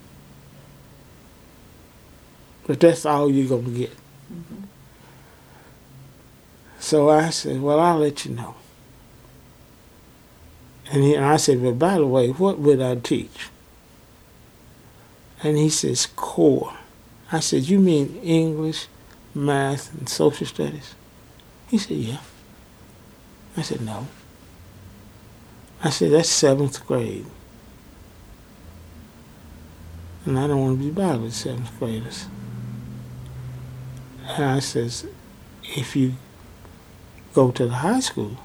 But that's all you're going to get." Mm-hmm. So I said, "Well, I'll let you know." And I said, well, by the way, what would I teach? And he says, core. I said, you mean English, math, and social studies? He said, yeah. I said, no. I said, that's 7th grade. And I don't want to be bothered with 7th graders. And I says, if you go to the high school,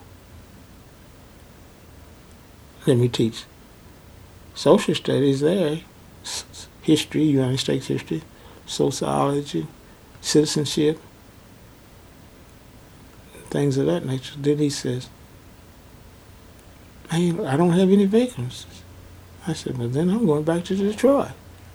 let me teach social studies there, history, United States history, sociology, citizenship, things of that nature. Then he says, I don't have any vacancies. I said, well, then I'm going back to Detroit.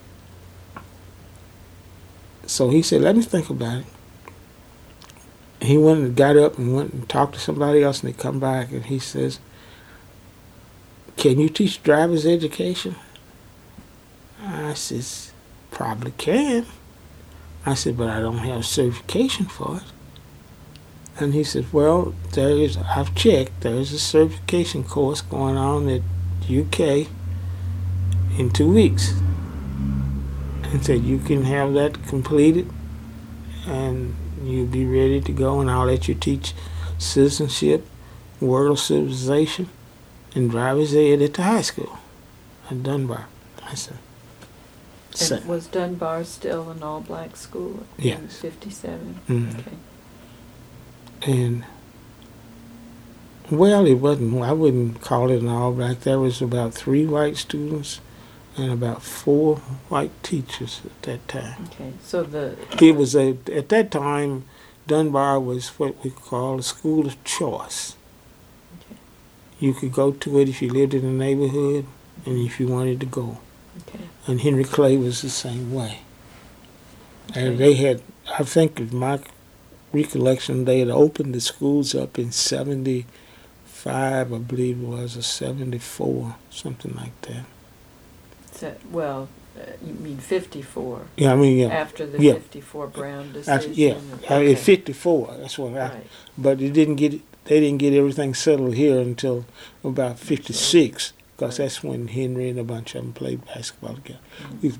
So he said, let me think about it. He went and got up and went and talked to somebody else, and they come back, and he says, can you teach driver's education? I says, probably can. I said, but I don't have certification for it. And he said, well, I've checked, there's a certification course going on at UK in 2 weeks. And said, you can have that completed and you'll be ready to go, and I'll let you teach citizenship, world civilization, and driver's ed at the high school at Dunbar. I said, and was Dunbar still an all-black school in yes. 57? Mm-hmm. Okay. And, well, it wasn't, I wouldn't call it an all-black. There was about 3 white students and about 4 white teachers at that time. Okay, so it was at that time, Dunbar was what we call a school of choice. Okay. You could go to it if you lived in the neighborhood and if you wanted to go. Okay. And Henry Clay was the same way. Okay. And they had, I think of my recollection, they had opened the schools up in 75, I believe it was, or 74, something like that. So, well, you mean 54? Yeah, I mean, yeah. After the yeah. 54 Brown decision? Yeah, Okay. at 54, that's what Right. but they didn't get everything settled here until about 56, because Right. that's when Henry and a bunch of them played basketball together. Mm-hmm.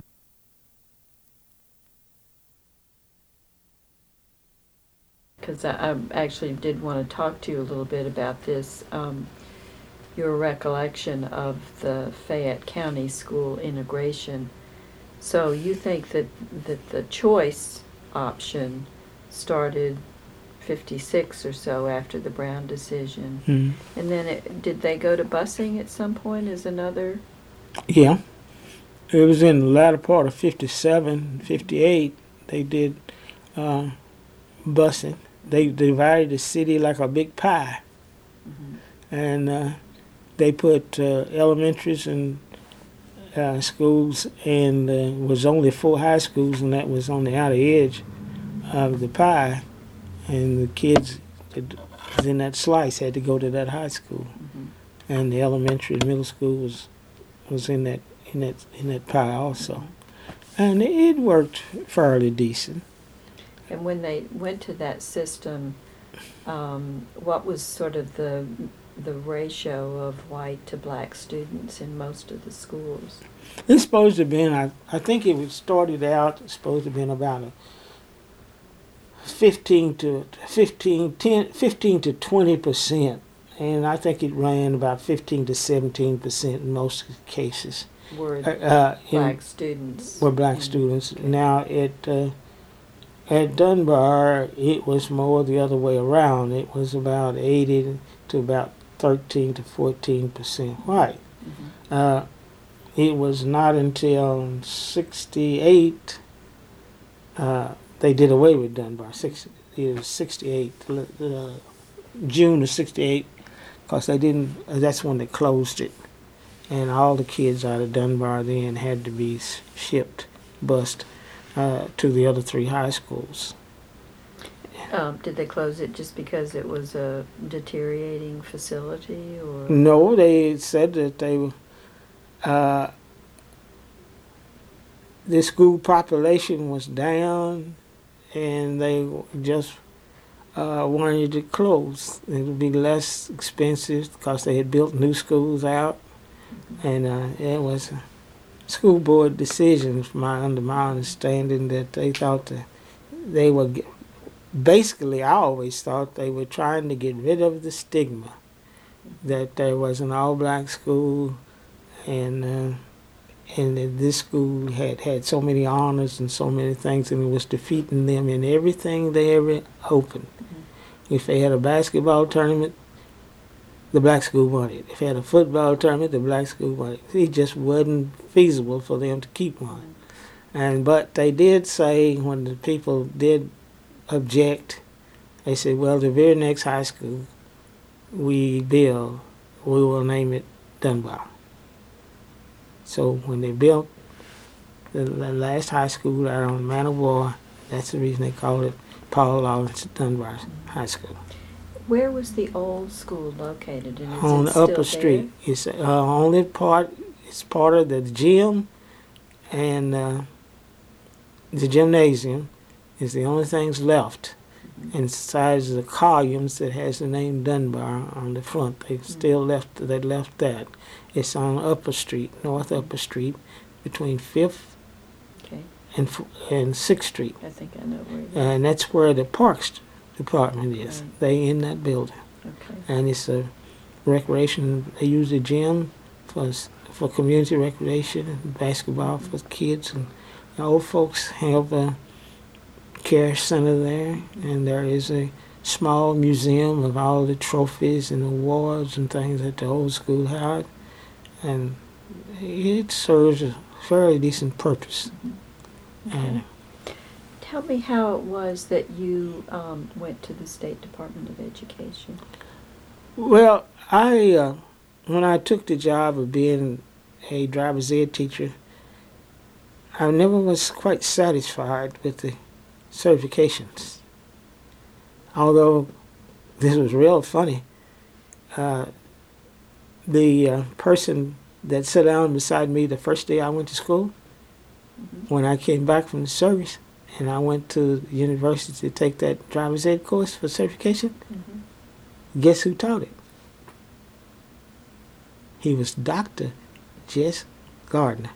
Because I actually did want to talk to you a little bit about this, your recollection of the Fayette County school integration. So you think that the choice option started 56 or so after the Brown decision. Mm-hmm. And then did they go to busing at some point as another? Yeah. It was in the latter part of 57, 58, they did busing. They divided the city like a big pie. Mm-hmm. And they put elementaries and schools, and was only 4 high schools, and that was on the outer edge of the pie. And the kids that was in that slice had to go to that high school. Mm-hmm. And the elementary and middle school was in that pie also. And it worked fairly decent. And when they went to that system, what was sort of the ratio of white to black students in most of the schools? It's supposed to have been, I think it was started out, it's supposed to have been about a 15 to 20%. And I think it ran about 15 to 17% in most cases. Were black students? Were black students. Okay. Now, at Dunbar, it was more the other way around. It was about 80 to about 13 to 14% white. Mm-hmm. It was not until 68 they did away with Dunbar. It was 68, June of 68, because they didn't. That's when they closed it, and all the kids out of Dunbar then had to be bused to the other 3 high schools. Did they close it just because it was a deteriorating facility, or? No, they said that the school population was down, and they just wanted it closed. It would be less expensive because they had built new schools out, and it was a school board decision, under my understanding, that they thought that they were basically. I always thought they were trying to get rid of the stigma that there was an all-black school, and that this school had so many honors and so many things, and it was defeating them in everything they ever opened. If they had a basketball tournament, the black school won it. If they had a football tournament, the black school won it. It just wasn't feasible for them to keep one. But they did say, when the people did object, they said, well, the very next high school we build, we will name it Dunbar. So when they built the last high school out on Man of War, that's the reason they called it Paul Lawrence Dunbar High School. Where was the old school located? And is On it still Upper Street. It's only part. It's part of the gym, and the gymnasium is the only things left. And besides the columns that has the name Dunbar on the front, they still left. They left that. It's on Upper Street, North Upper Street, between 5th and 6th Street. I think I know where it is. And that's where the Parks Department is. Right. They in that building. Okay. And it's a recreation. They use the gym for community recreation and basketball for kids. And the old folks have a care center there, and there is a small museum of all the trophies and awards and things that the old school had. And it serves a very decent purpose. Okay. Tell me how it was that you went to the State Department of Education. Well, when I took the job of being a driver's ed teacher, I never was quite satisfied with the certifications. Although this was real funny, the person that sat down beside me the first day I went to school, when I came back from the service and I went to the university to take that driver's ed course for certification, guess who taught it? He was Dr. Jess Gardner.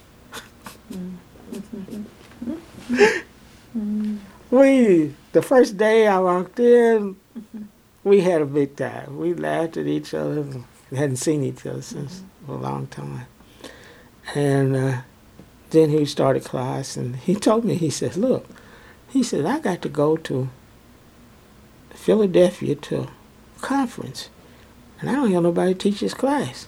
The first day I walked in, we had a big time. We laughed at each other. We hadn't seen each other since a long time. And then he started class, and he told me, he said, look, he said, I got to go to Philadelphia to a conference, and I don't have nobody to teach this class.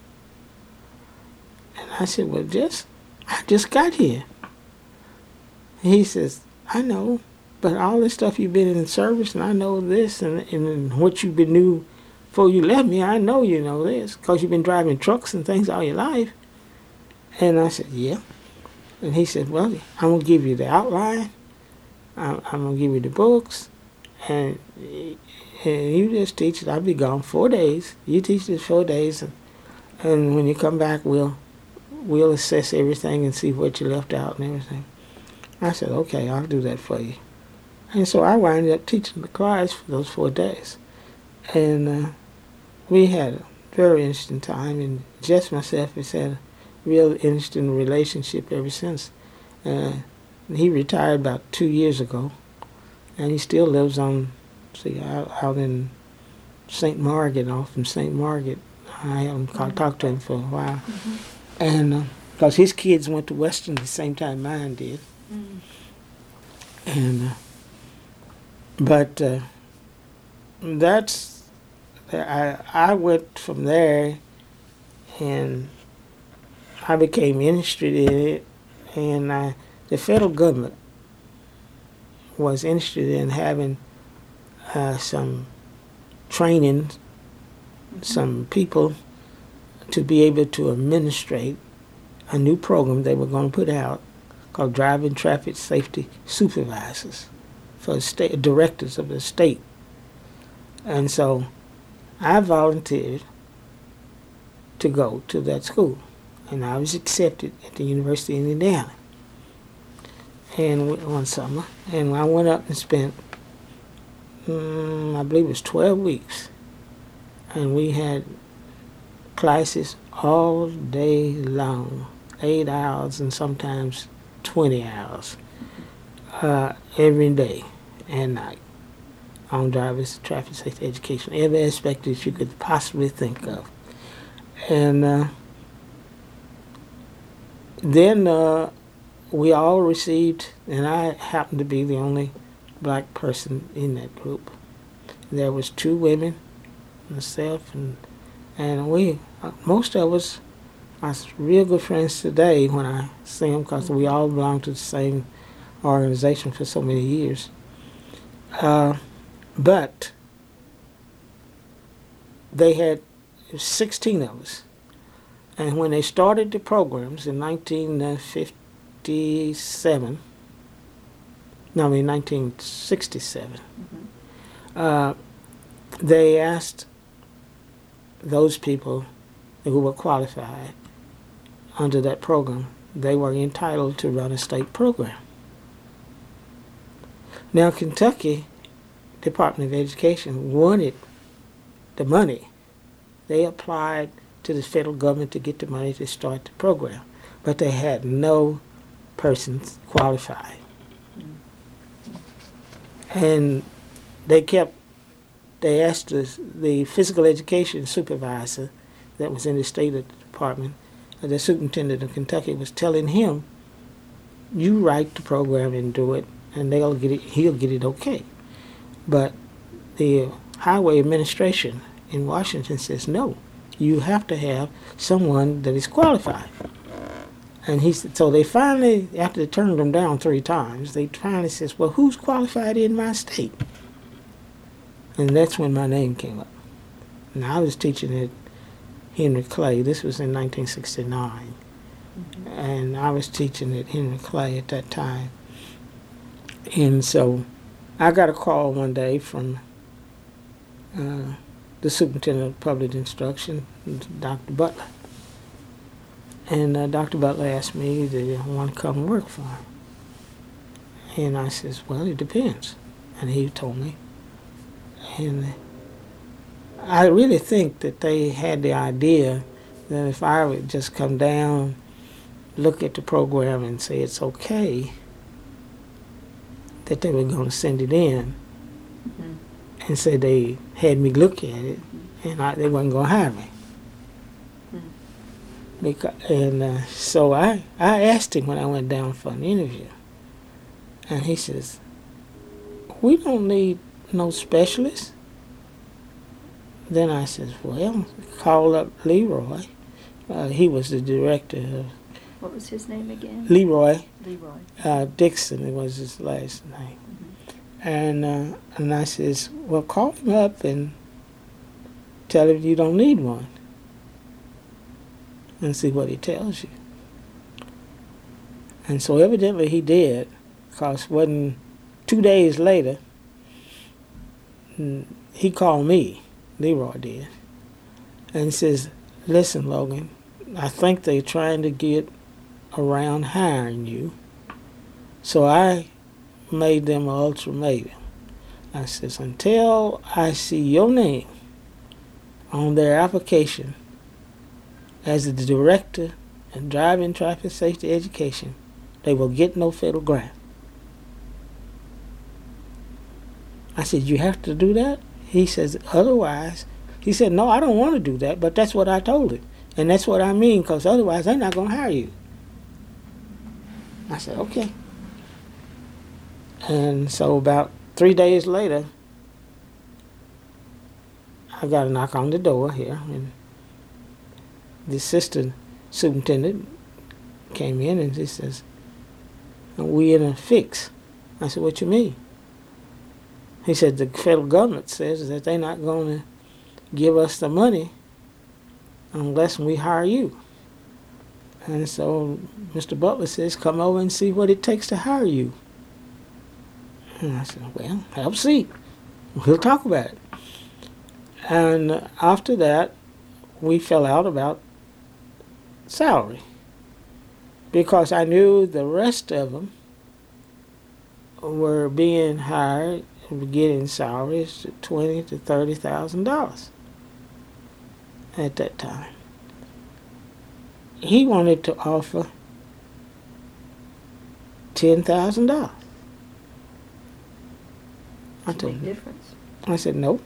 And I said, well, I just got here. And he says, I know, but all this stuff you've been in service, and I know this, and what you've been new before you left me, I know you know this, because you've been driving trucks and things all your life. And I said, yeah. And he said, well, I'm going to give you the outline, I'm going to give you the books, and you just teach it. I'll be gone 4 days. You teach this 4 days, and when you come back, we'll assess everything and see what you left out and everything. I said, okay, I'll do that for you. And so I wound up teaching the class for those 4 days. And we had a very interesting time, and Jess myself has had a real interesting relationship ever since. He retired about 2 years ago, and he still lives out in St. Margaret, off in St. Margaret. I haven't talked to him for a while. And because his kids went to Western the same time mine did. And but I went from there, and I became interested in it, and the federal government was interested in having some training, some people to be able to administrate a new program they were going to put out called Driving Traffic Safety Supervisors for state directors of the state. And so I volunteered to go to that school, and I was accepted at the University of Indiana and one summer, and I went up and spent I believe it was 12 weeks. And we had classes all day long, 8 hours and sometimes 20 hours, every day and night on driver's traffic safety education, every aspect that you could possibly think of. And then we all received, and I happened to be the only black person in that group. There was 2 women, myself, and we, most of us are real good friends today when I see them, because we all belong to the same organization for so many years. But they had 16 of us. And when they started the programs in 1967, 1967, they asked those people who were qualified under that program, they were entitled to run a state program. Now, Kentucky Department of Education wanted the money. They applied to the federal government to get the money to start the program, but they had no persons qualified. And they asked the physical education supervisor that was in the state department, the superintendent of Kentucky was telling him, you write the program and do it, and he'll get it okay. But the highway administration in Washington says, no, you have to have someone that is qualified. And so they finally, after they turned them down 3 times, they finally says, well, who's qualified in my state? And that's when my name came up. And I was teaching at Henry Clay. This was in 1969. And I was teaching at Henry Clay at that time. And so I got a call one day from the superintendent of public instruction, Dr. Butler. And Dr. Butler asked me, did I want to come and work for him? And I says, well, it depends. And he told me. And I really think that they had the idea that if I would just come down, look at the program and say it's okay, that they were going to send it in and say they had me look at it and they wasn't going to hire me. So I asked him when I went down for an interview, and he says, we don't need no specialist. Then I says, well, call up Leroy. He was the director of... What was his name again? Leroy. Leroy. Dixon was his last name. And I says, well, call him up and tell him you don't need one. And see what he tells you. And so evidently he did, because wasn't 2 days later, he called me, Leroy did, and says, listen, Logan, I think they're trying to get around hiring you. So I made them an ultimatum. I says, until I see your name on their application as the director of driving traffic safety education, they will get no federal grant. I said, you have to do that? He says, otherwise, he said, no, I don't want to do that, but that's what I told him. And that's what I mean, because otherwise they're not going to hire you. I said, okay. And so about 3 days later, I got a knock on the door here, and the assistant superintendent came in and he says, we in a fix. I said, what you mean? He said, the federal government says that they're not going to give us the money unless we hire you. And so Mr. Butler says, come over and see what it takes to hire you. And I said, well, have a seat. We'll talk about it. And after that, we fell out about salary, because I knew the rest of them were being hired getting salaries to $20,000 to $30,000 at that time. He wanted to offer $10,000. It's a big difference. I said, nope.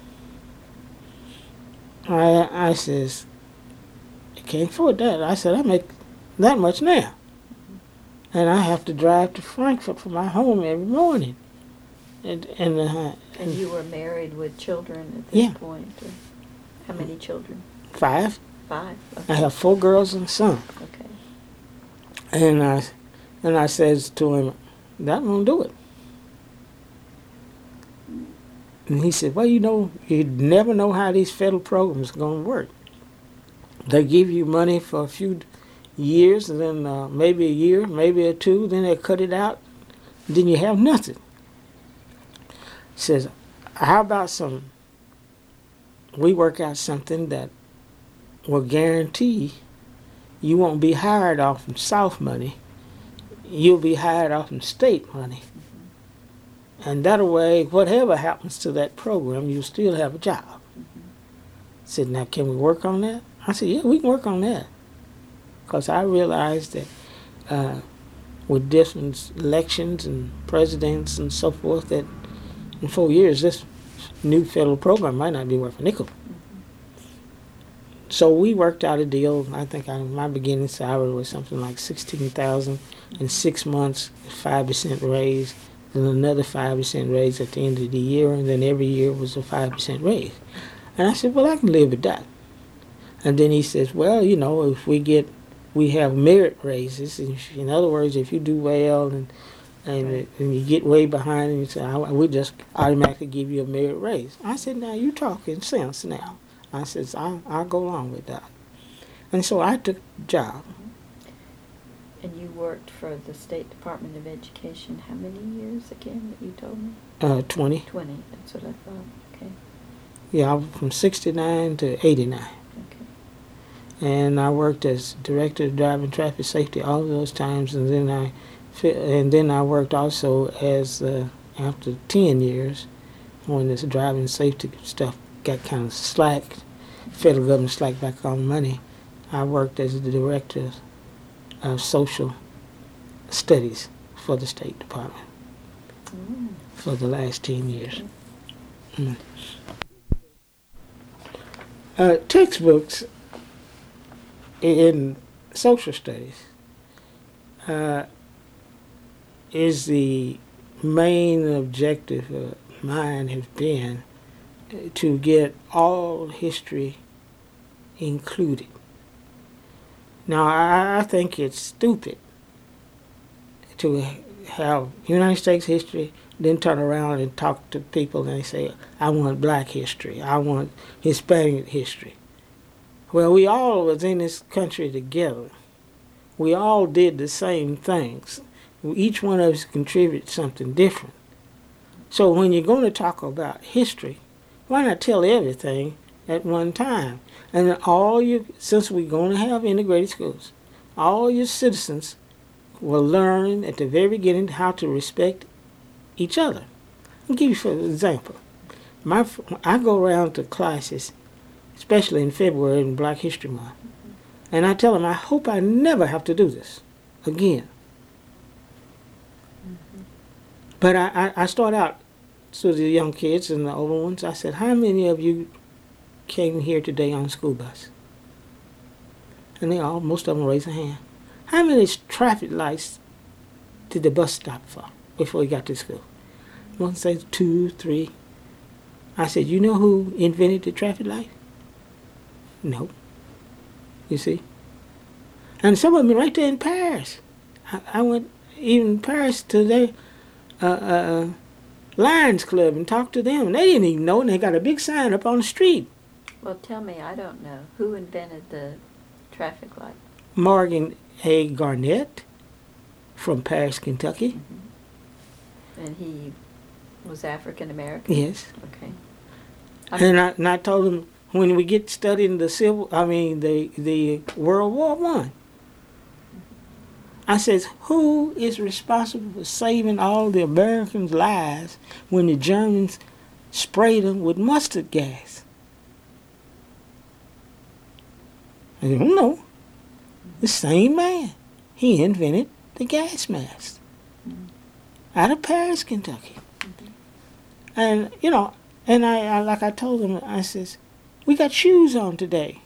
I says, I can't afford that. I said, I make that much now. And I have to drive to Frankfurt from my home every morning. And you were married with children at this Yeah. point? Or how many children? 5. 5? I Okay. have 4 girls and a son. Okay. And I says to him, that won't do it. And he said, well, you never know how these federal programs are going to work. They give you money for a few years, and then maybe a year, maybe 2, then they cut it out, then you have nothing. He says, how about we work out something that will guarantee you won't be hired off from South money, you'll be hired off from state money. And that way, whatever happens to that program, you'll still have a job. I said, now, can we work on that? I said, yeah, we can work on that. Because I realized that with different elections and presidents and so forth, that in 4 years, this new federal program might not be worth a nickel. So we worked out a deal. I think my beginning salary was something like $16,000 in 6 months, 5% raise, then another 5% raise at the end of the year, and then every year was a 5% raise. And I said, well, I can live with that. And then he says, well, if we have merit raises. In other words, if you do well and you get way behind, and you say, we just automatically give you a merit raise. I said, now you're talking sense now. I said, I'll go along with that. And so I took the job. And you worked for the State Department of Education how many years again that you told me? 20. 20, that's what I thought. Okay. Yeah, I was from 69 to 89. Okay. And I worked as director of driving traffic safety all of those times, and then I worked also as after 10 years when this driving safety stuff got kind of slacked, federal government slacked back on money. I worked as the director of social studies for the State Department for the last 10 years. Textbooks in social studies is the main objective of mine has been to get all history included. Now, I think it's stupid to have United States history, then turn around and talk to people and they say, I want black history, I want Hispanic history. Well, we all was in this country together. We all did the same things. Each one of us contributed something different. So when you're going to talk about history, why not tell everything at one time? And then since we're going to have integrated schools, all your citizens will learn at the very beginning how to respect each other. I'll give you for example. I go around to classes, especially in February in Black History Month, and I tell them, I hope I never have to do this again. But I start out to the young kids and the older ones. I said, how many of you came here today on the school bus? And most of them raised their hand. How many traffic lights did the bus stop for before we got to school? One says 2, 3. I said, you know who invented the traffic light? No. You see? And some of them right there in Paris. I went even in Paris to their Lions Club and talked to them. And they didn't even know, and they got a big sign up on the street. Well, tell me, I don't know. Who invented the traffic light? Morgan A. Garnett from Paris, Kentucky. Mm-hmm. And he was African American? Yes. Okay. And I told him, when we get studying the World War I, I says, who is responsible for saving all the Americans' lives when the Germans sprayed them with mustard gas? I said, no. The same man. He invented the gas mask out of Paris, Kentucky. And, you know, and I like I told him, I says, we got shoes on today.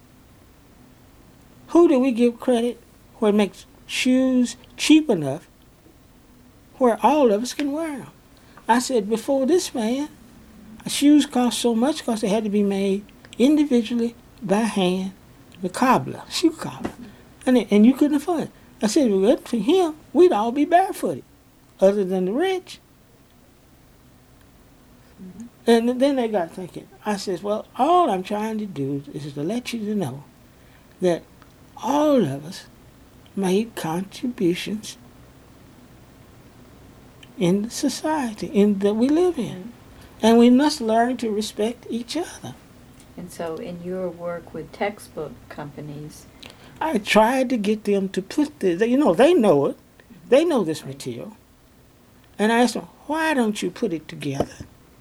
Who do we give credit where it makes shoes cheap enough where all of us can wear them? I said, before this man, shoes cost so much because they had to be made individually by hand, the cobbler, shoe cobbler. And you couldn't afford it. I said, well, for him, we'd all be barefooted, other than the rich. And then they got thinking. I says, well, all I'm trying to do is to let you to know that all of us made contributions in the society that we live in. And we must learn to respect each other. And so in your work with textbook companies, I tried to get them to put this, you know, they know it. They know this material. And I asked them, why don't you put it together?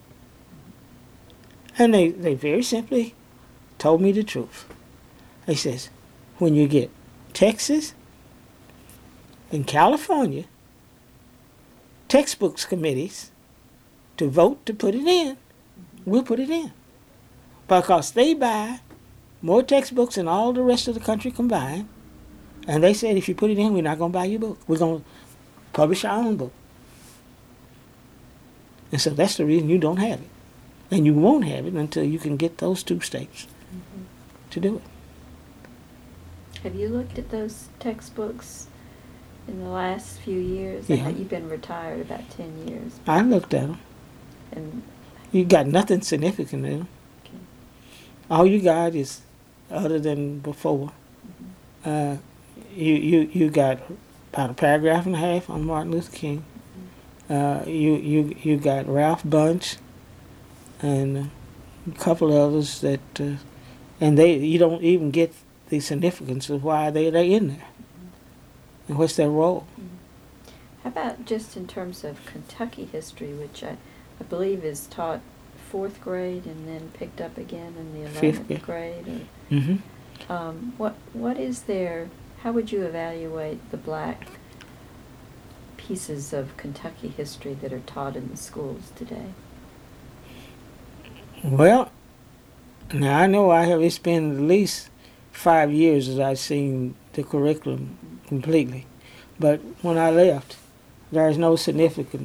And they very simply told me the truth. They says, when you get Texas and California textbooks committees to vote to put it in, we'll put it in. Because they buy more textbooks than all the rest of the country combined. And they said, if you put it in, we're not going to buy your book. We're going to publish our own book. And so that's the reason you don't have it. And you won't have it until you can get those two states to do it. Have you looked at those textbooks in the last few years? Yeah. You've been retired about 10 years. I looked at them. And You got nothing significant in them. okay. All you got is, other than before, you got about a paragraph and a half on Martin Luther King. You got Ralph Bunche and a couple others that, and you don't even get the significance of why they're in there and what's their role. How about just in terms of Kentucky history, which I believe is taught 4th grade and then picked up again in the 11th grade? What is there, how would you evaluate the black pieces of Kentucky history that are taught in the schools today? Well, now I know it's been at least 5 years that I've seen the curriculum completely. But when I left, there is no significant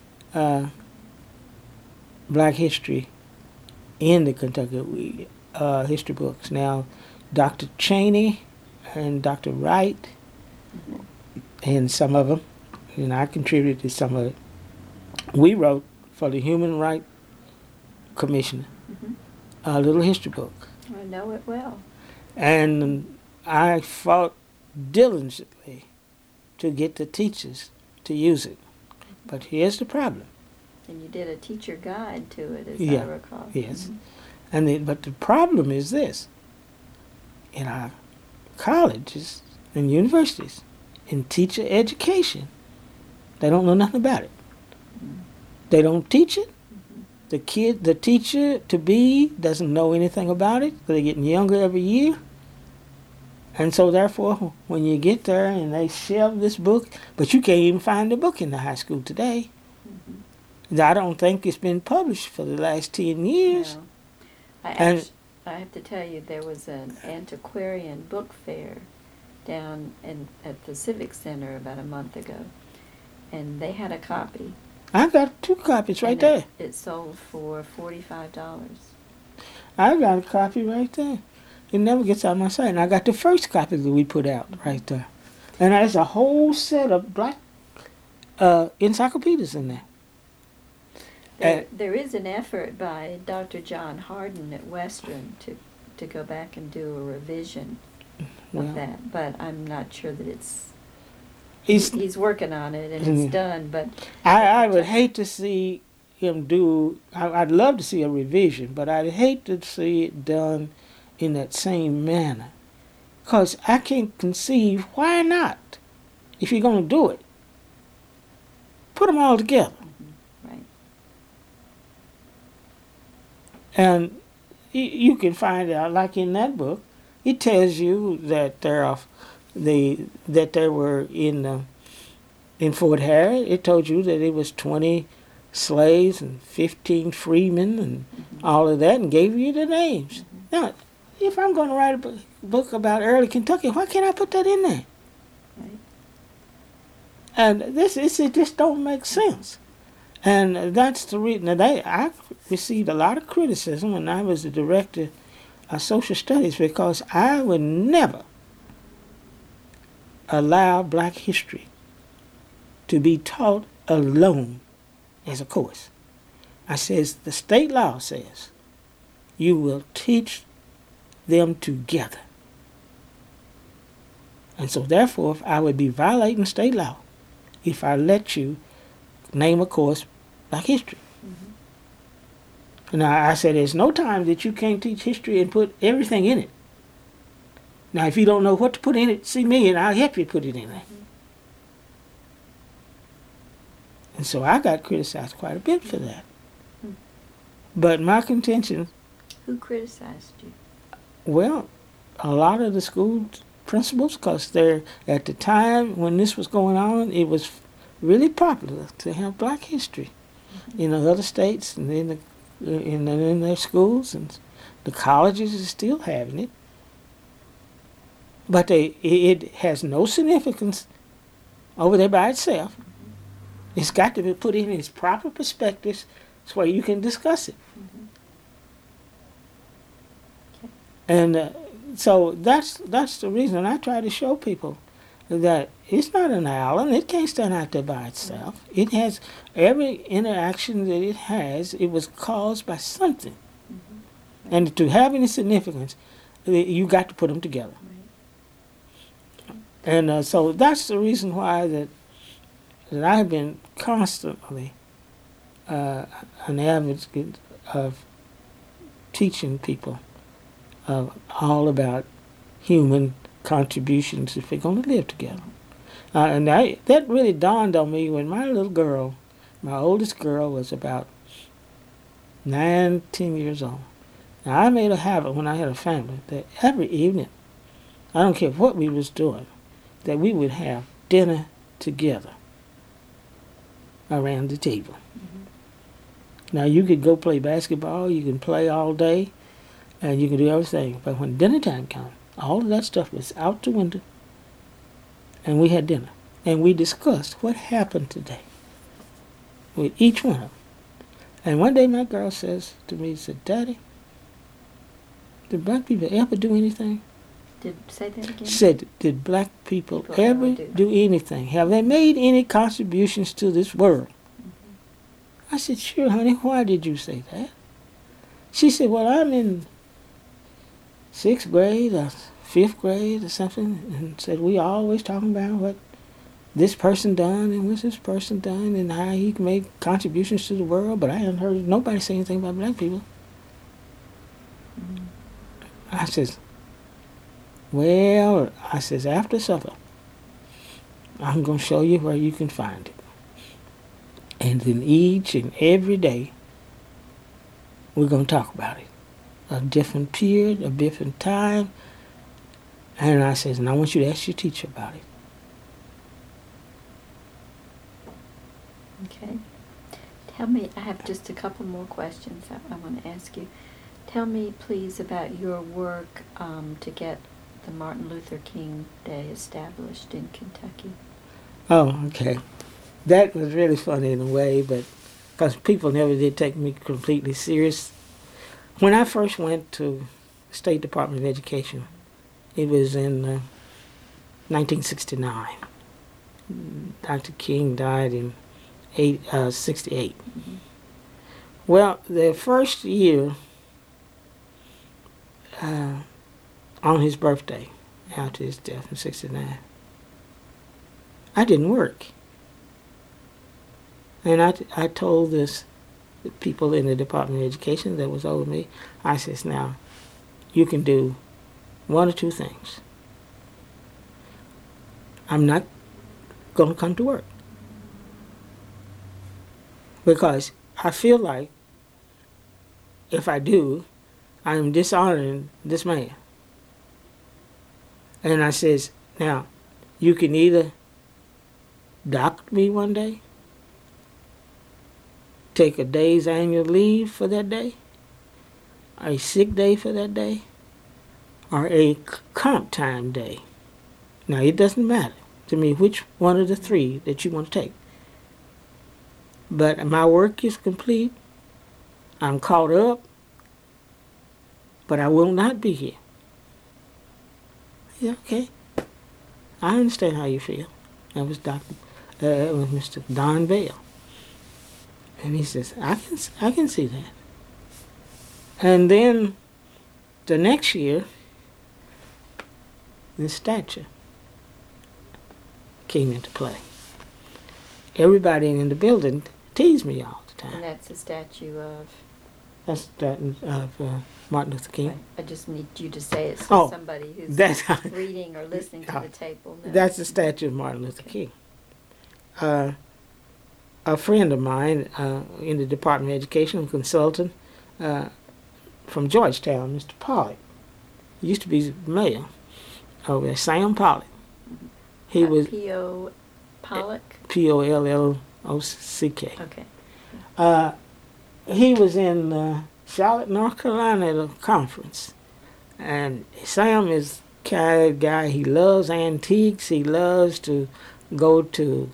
black history in the Kentucky history books. Now, Dr. Cheney and Dr. Wright, and some of them, and I contributed to some of it, we wrote for the Human Rights Commissioner a little history book. I know it well. And I fought diligently to get the teachers to use it. But here's the problem. And you did a teacher guide to it, as Yeah, I recall. yes. But the problem is this. In our colleges and universities, in teacher education, they don't know nothing about it. They don't teach it. The teacher to be doesn't know anything about it. They're getting younger every year. And so therefore, when you get there and they shelve this book, but you can't even find the book in the high school today. I don't think it's been published for the last 10 years. No. I have to tell you, there was an antiquarian book fair down at the Civic Center about a month ago, and they had a copy. I got 2 copies right there. It sold for $45. I got a copy right there. It never gets out of my sight. And I got the first copy that we put out right there. And there's a whole set of black encyclopedias in there. There is an effort by Dr. John Harden at Western to go back and do a revision of that, but I'm not sure that he's working on it and it's done. But I would hate to see him do. I'd love to see a revision, but I'd hate to see it done in that same manner, because I can't conceive why not. if you're going to do it, put them all together. Right. And you can find out, like in that book, it tells you that there were in Fort Harris. It told you that it was 20 slaves and 15 freemen and all of that, and gave you the names. Now, if I'm going to write a book about early Kentucky, why can't I put that in there? Right. And it just don't make sense. And that's the reason that I received a lot of criticism when I was the director of social studies, because I would never allow black history to be taught alone as a course. I says the state law says you will teach them together. And so therefore I would be violating state law if I let you name a course black history. Now I said there's no time that you can't teach history and put everything in it. Now if you don't know what to put in it, see me and I'll help you put it in there. And so I got criticized quite a bit for that. But my contention... Who criticized you? Well, a lot of the school principals, because at the time when this was going on, it was really popular to have black history in the other states and in their schools, and the colleges are still having it. But it has no significance over there by itself. It's got to be put in its proper perspectives so where you can discuss it. Okay. And so that's the reason I try to show people that it's not an island. It can't stand out there by itself. It has every interaction that it has, it was caused by something. And to have any significance, you got to put them together. And so that's the reason why that I've been constantly an advocate of teaching people all about human contributions if we're going to live together. And that really dawned on me when my little girl, my oldest girl, was about 9, 10 years old. Now, I made a habit when I had a family that every evening, I don't care what we was doing, that we would have dinner together around the table. Now, you could go play basketball, you can play all day, and you can do everything. But when dinner time comes, all of that stuff was out the window, and we had dinner. And we discussed what happened today with each one of them. And one day my girl says to me, said, "Daddy, did black people ever do anything?" Say that again? Said, "Did black people ever do anything? Have they made any contributions to this world?" I said, "Sure, honey. Why did you say that?" She said, "Well, I'm in 6th grade or 5th grade or something," and said, "We always talking about what this person done and what's this person done and how he can make contributions to the world, but I haven't heard nobody say anything about black people." I says, "Well," I says, "after supper, I'm going to show you where you can find it. And then each and every day, we're going to talk about it. A different period, a different time." And I says, "And I want you to ask your teacher about it." Okay. Tell me, I have just a couple more questions I want to ask you. Tell me, please, about your work to get the Martin Luther King Day established in Kentucky. Oh, okay. That was really funny in a way, but because people never did take me completely serious. When I first went to the State Department of Education, it was in 1969. Dr. King died in 68. Well, the first year, on his birthday, after his death in 69, I didn't work. And I told the people in the Department of Education that was over me, I says, "Now, you can do one or two things. I'm not going to come to work. Because I feel like if I do, I'm dishonoring this man. And I says, now, you can either dock me one day, take a day's annual leave for that day, a sick day for that day, or a comp time day. Now, it doesn't matter to me which one of the three that you want to take. But my work is complete. I'm caught up, but I will not be here. Yeah, okay. I understand how you feel. That was Mr. Don Bell. And he says, I can see that. And then the next year, the statue came into play. Everybody in the building teased me all the time. And that's a statue of? That's that of Martin Luther King. Right. I just need you to say it so somebody who's reading or listening to the tape will know. That's the statue of Martin Luther King. A friend of mine in the Department of Education, a consultant from Georgetown, Mr. Pollock, he used to be mayor over there, Sam Pollock. He was P.O. Pollock? Pollock. Okay. He was in Charlotte, North Carolina at a conference. And Sam is the kind of guy, he loves antiques. He loves to go to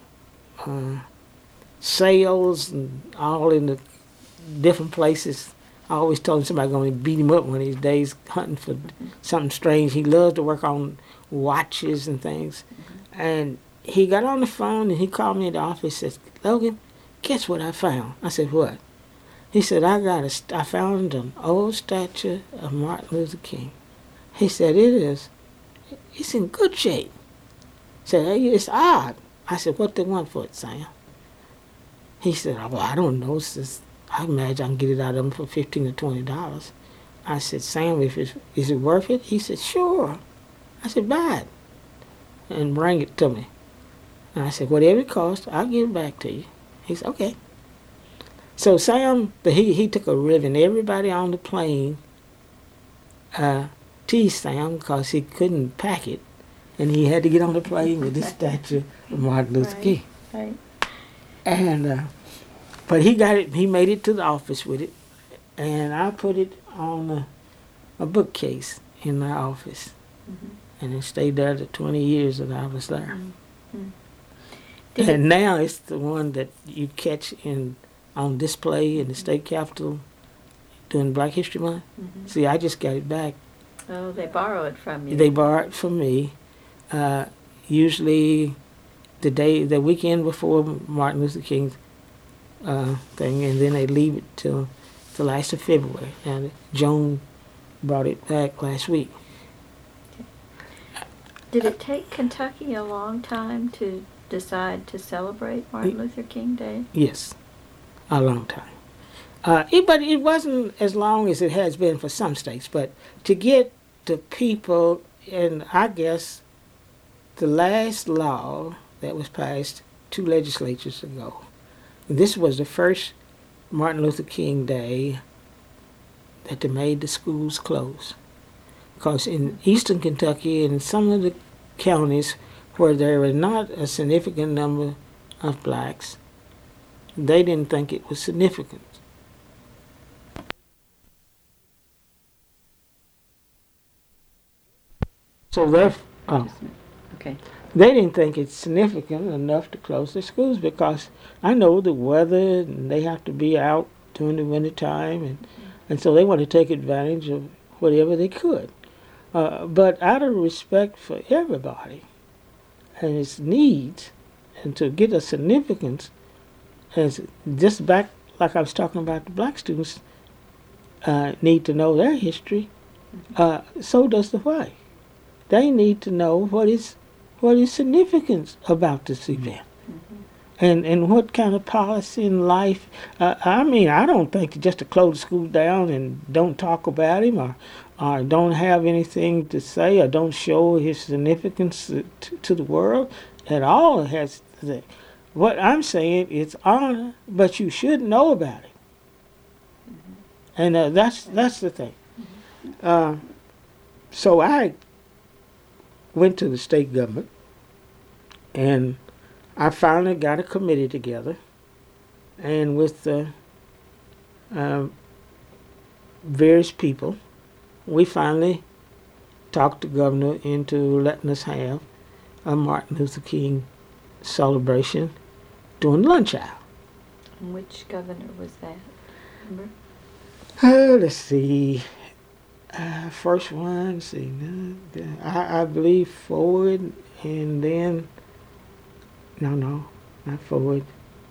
sales and all in the different places. I always told him somebody's going to beat him up one of these days hunting for something strange. He loves to work on watches and things. And he got on the phone and he called me at the office and said, Logan, guess what I found? I said, what? He said, I found an old statue of Martin Luther King. He said, it's in good shape. He said, hey, it's odd. I said, what they want for it, Sam? He said, well, I don't know. I imagine I can get it out of them for $15 or $20. I said, Sam, is it worth it? He said, sure. I said, buy it and bring it to me. And I said, whatever it costs, I'll give it back to you. He said, okay. So Sam, he took a ribbon. Everybody on the plane teased Sam because he couldn't pack it. And he had to get on the plane with this statue of Martin Luther King. Right. And, but he got it, he made it to the office with it. And I put it on a bookcase in my office. And it stayed there the 20 years that I was there. And now it's the one that you catch on display in the state capitol during Black History Month. See, I just got it back. Oh, they borrow it from you. They borrow it from me. Usually the weekend before Martin Luther King's thing, and then they leave it till the last of February. And Joan brought it back last week. Did it take Kentucky a long time to decide to celebrate Martin Luther King Day? Yes, a long time. But it wasn't as long as it has been for some states. But to get the people, and I guess the last law that was passed 2 legislatures ago, this was the first Martin Luther King Day that they made the schools close. Because in eastern Kentucky and some of the counties where there were not a significant number of blacks, they didn't think it was significant. So they didn't think it's significant enough to close their schools because I know the weather and they have to be out during the winter time and so they want to take advantage of whatever they could. But out of respect for everybody and its needs, and to get a significance, as just back like I was talking about, the black students need to know their history. So does the white. They need to know what is significance about this event, and what kind of policy in life. I mean, I don't think just to close the school down and don't talk about him or don't have anything to say or don't show his significance to the world at all has What I'm saying, it's honor, but you should know about it. And that's the thing. So I went to the state government, and I finally got a committee together, and with various people, we finally talked the governor into letting us have a Martin Luther King celebration during lunch hour. And which governor was that? Remember? Let's see. First one, I believe Ford, and then, no, not Ford,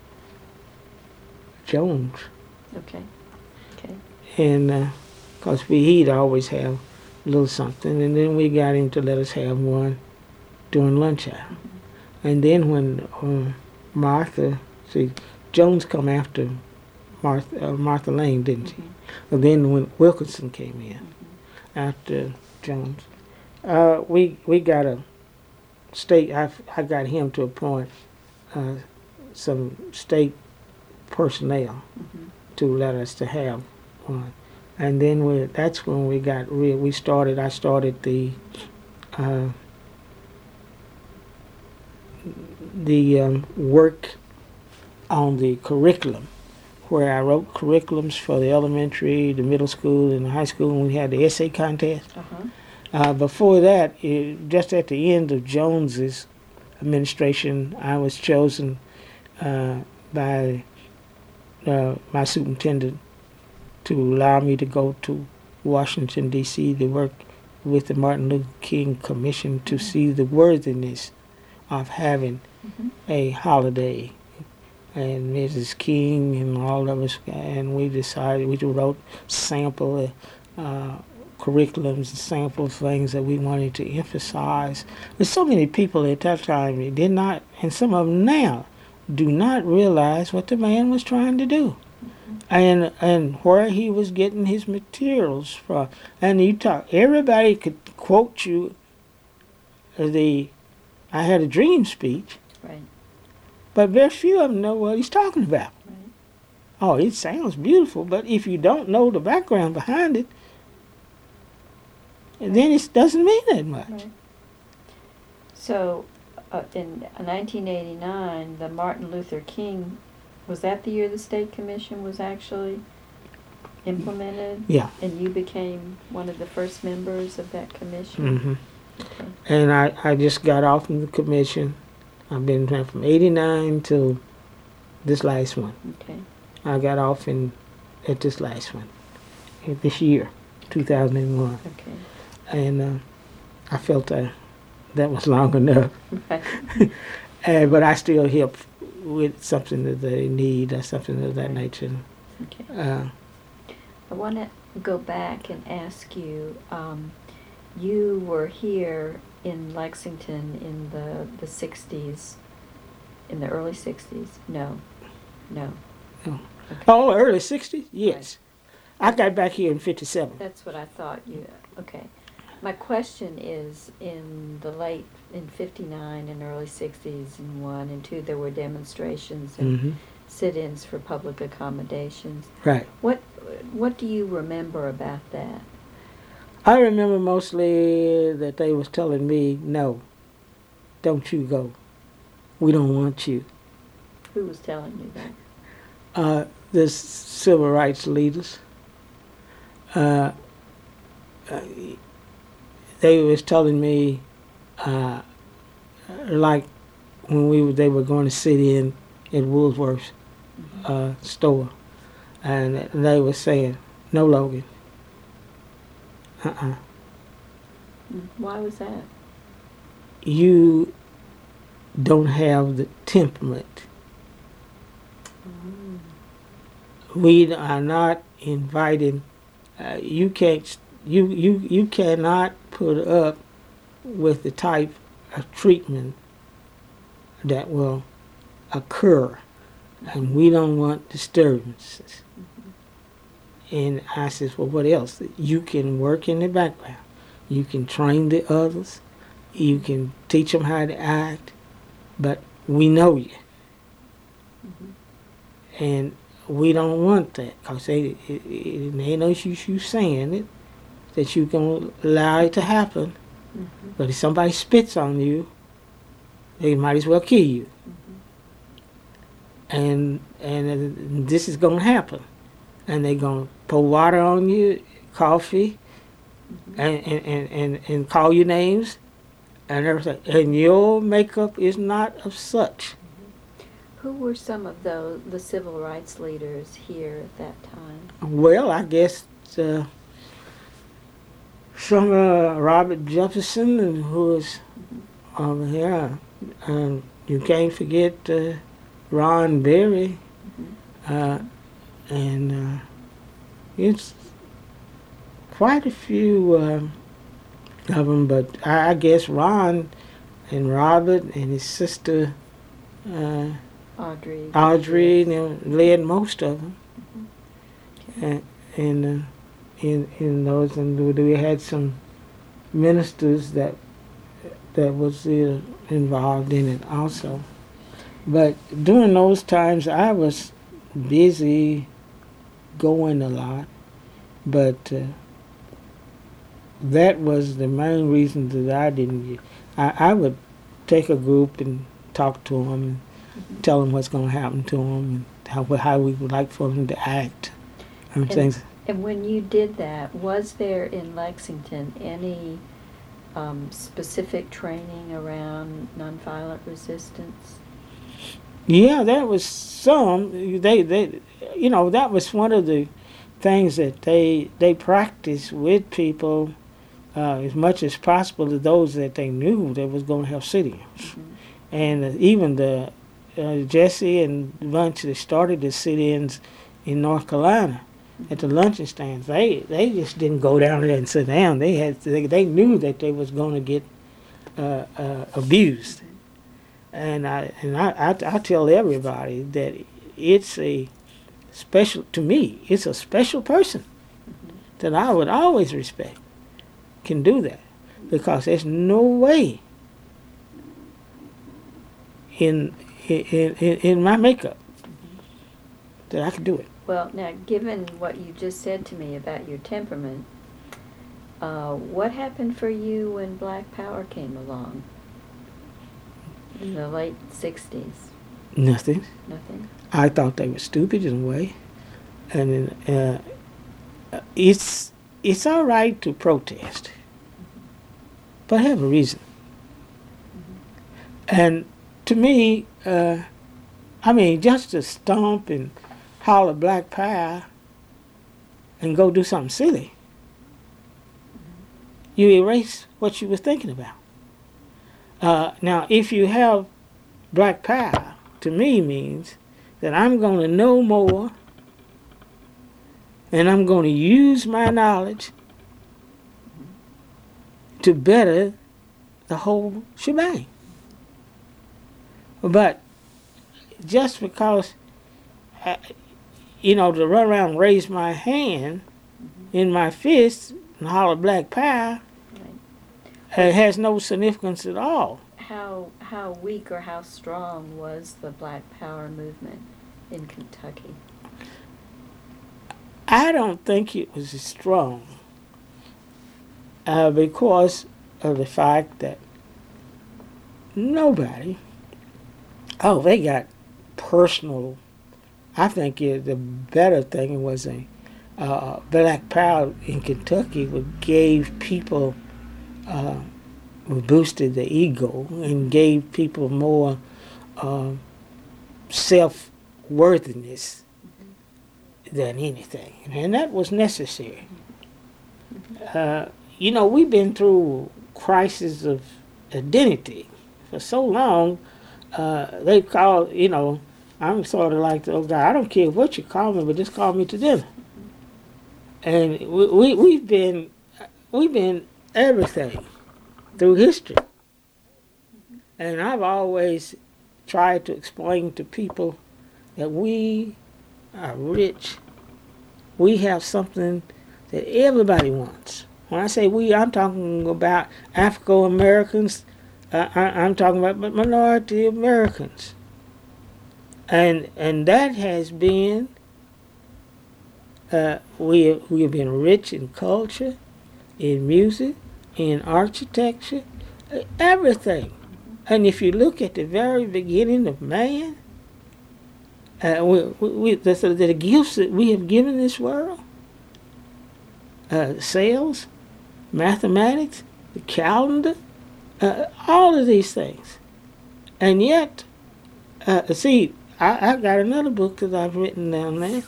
Jones. Okay. And because he'd always have a little something, and then we got him to let us have one during lunch hour. And then when Jones come after Martha Lane, didn't she? And then when Wilkinson came in after Jones, we got a state. I got him to appoint some state personnel to let us to have one, and then that's when we got real. I started the work on the curriculum, where I wrote curriculums for the elementary, the middle school, and the high school, and we had the essay contest. Before that, just at the end of Jones's administration, I was chosen by my superintendent to allow me to go to Washington, D.C. to work with the Martin Luther King Commission to see the worthiness of having a holiday. And Mrs. King and all of us, and we decided, we wrote sample curriculums and sample things that we wanted to emphasize. There's so many people at that time did not, and some of them now, do not realize what the man was trying to do. And where he was getting his materials from. And everybody could quote you I had a dream speech. Right. But very few of them know what he's talking about. Right. Oh, it sounds beautiful, but if you don't know the background behind it, then it doesn't mean that much. Right. So, in 1989, the Martin Luther King, was that the year the State Commission was actually implemented? Yeah. And you became one of the first members of that commission? Okay. And I just got off from the commission. I've been from 89 till this last one. Okay. I got off at this last one, this year, 2001. Okay. And I felt that was long enough. Right. But I still help with something that they need or something of that nature. Okay. I want to go back and ask you, you were here in Lexington in the 60s, in the early 60s? No. Oh, Okay. oh, early 60s? Yes. Right. I got back here in 57. That's what I thought you, okay. My question is, in 59 and early 60s, in 1 and 2, there were demonstrations and sit-ins for public accommodations. Right. What do you remember about that? I remember mostly that they was telling me, no, don't you go. We don't want you. Who was telling you that? The civil rights leaders. They was telling me, like when they were going to sit in at Woolworth's store, and they were saying, no, Logan. Why was that? You don't have the temperament. We are not inviting. You can't. You cannot put up with the type of treatment that will occur, and we don't want disturbances. And I says, well, what else? You can work in the background. You can train the others. You can teach them how to act. But we know you. Mm-hmm. And we don't want that, because they ain't no use you saying it, that you're going to allow it to happen. Mm-hmm. But if somebody spits on you, they might as well kill you. Mm-hmm. And this is going to happen. And they're going to pour water on you, coffee, Mm-hmm. and call you names and everything. And your makeup is not of such. Who were some of the civil rights leaders here at that time? Well, I guess some Robert Jefferson, and who was over here. You can't forget Ron Berry. Mm-hmm. And it's quite a few of them, but I guess Ron and Robert and his sister Audrey, them led most of them. Mm-hmm. Okay. And in those, and we had some ministers that was involved in it also. But during those times, I was busy going a lot, but that was the main reason that I didn't. I would take a group and talk to them and tell them what's going to happen to them and how we would like for them to act and things. And when you did that, was there in Lexington any specific training around nonviolent resistance? Yeah, there was some. They that was one of the things that they practiced with people as much as possible to those that they knew that was going to have sit-ins. Mm-hmm. And even the Jesse and the bunch that started the sit-ins in North Carolina at the luncheon stands, they just didn't go down there and sit down. They knew that they was going to get abused. And I tell everybody that it's a special, to me, it's a special person that I would always respect can do that, because there's no way in my makeup that I could do it. Well, now, given what you just said to me about your temperament, what happened for you when Black Power came along in the late 60s? Nothing. Nothing? I thought they were stupid in a way. And it's all right to protest, but have a reason. Mm-hmm. And to me, just to stomp and holler Black Power and go do something silly, you erase what you was thinking about. Now, if you have Black Power, to me means that I'm going to know more and I'm going to use my knowledge to better the whole shebang. But just because, to run around and raise my hand in my fist and holler Black Power, it has no significance at all. How weak or how strong was the Black Power movement in Kentucky? I don't think it was as strong because of the fact that nobody, they got personal. I think the better thing was Black Power in Kentucky gave people, boosted the ego and gave people more self-worthiness than anything, and that was necessary. We've been through crisis of identity for so long. They call, I'm sort of like the old guy. I don't care what you call me, but just call me to dinner. And we've been everything through history, and I've always tried to explain to people that we are rich. We have something that everybody wants. When I say we, I'm talking about African-Americans, I'm talking about minority Americans. And that has been, we have been rich in culture, in music, in architecture, everything. And if you look at the very beginning of man, the gifts that we have given this world, sales, mathematics, the calendar, all of these things. And yet, see, I got another book that I've written down there.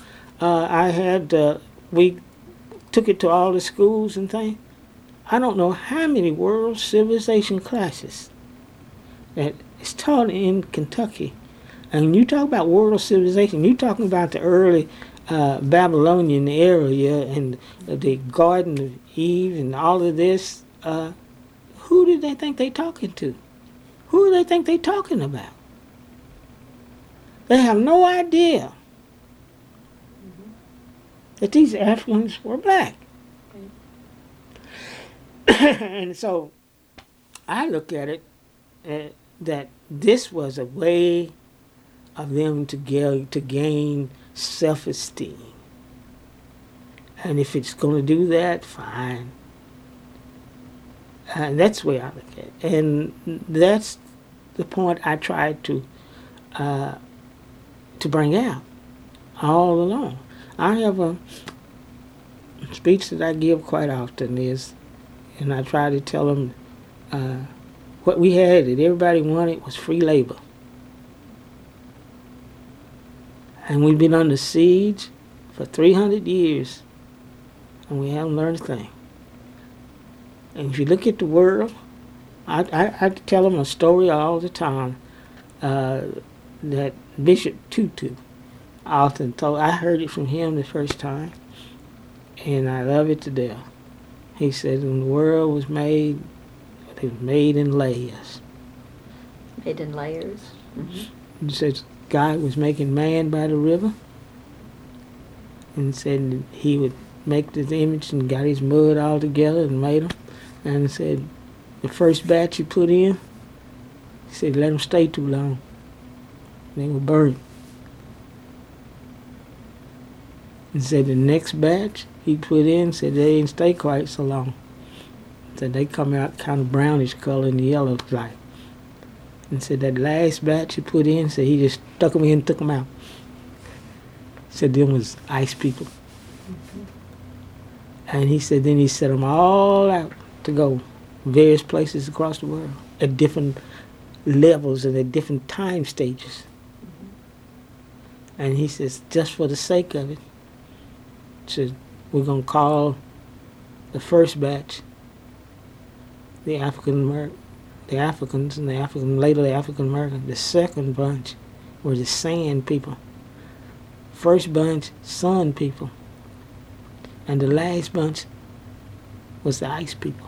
We took it to all the schools and things. I don't know how many world civilization classes that is taught in Kentucky. And when you talk about world civilization, you're talking about the early Babylonian area and the Garden of Eve and all of this. Who do they think they're talking to? Who do they think they're talking about? They have no idea that these Africans were black. And so I look at it that this was a way of them to gain self-esteem. And if it's going to do that, fine. And that's the way I look at it. And that's the point I tried to bring out all along. I have a speech that I give quite often and I try to tell them what we had that everybody wanted was free labor. And we've been under siege for 300 years, and we haven't learned a thing. And if you look at the world, I tell them a story all the time that Bishop Tutu often told. I heard it from him the first time, and I love it to death. He said, when the world was made, it was made in layers. Made in layers? Mm-hmm. He says God was making man by the river, and said he would make this image and got his mud all together and made them, and said the first batch he put in, he said let them stay too long. They were burned. And said the next batch he put in, said they didn't stay quite so long. Said they come out kind of brownish color and yellow like. And said that last batch he put in, said he just stuck them in and took them out. Said them was ice people. And he said then he set them all out to go various places across the world at different levels and at different time stages. And he says, just for the sake of it, said we're going to call the first batch the Africans and later the African Americans. The second bunch were the sand people. First bunch, sun people. And the last bunch was the ice people.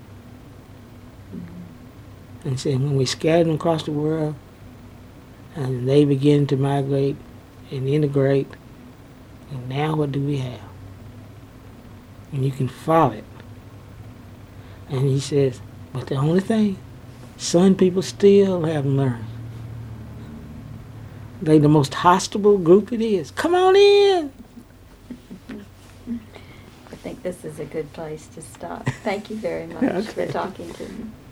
And said when we scattered them across the world and they began to migrate and integrate, and now what do we have? And you can follow it. And he says, but the only thing, sun people still haven't learned. They the most hostile group it is. Come on in. I think this is a good place to stop. Thank you very much for talking to me.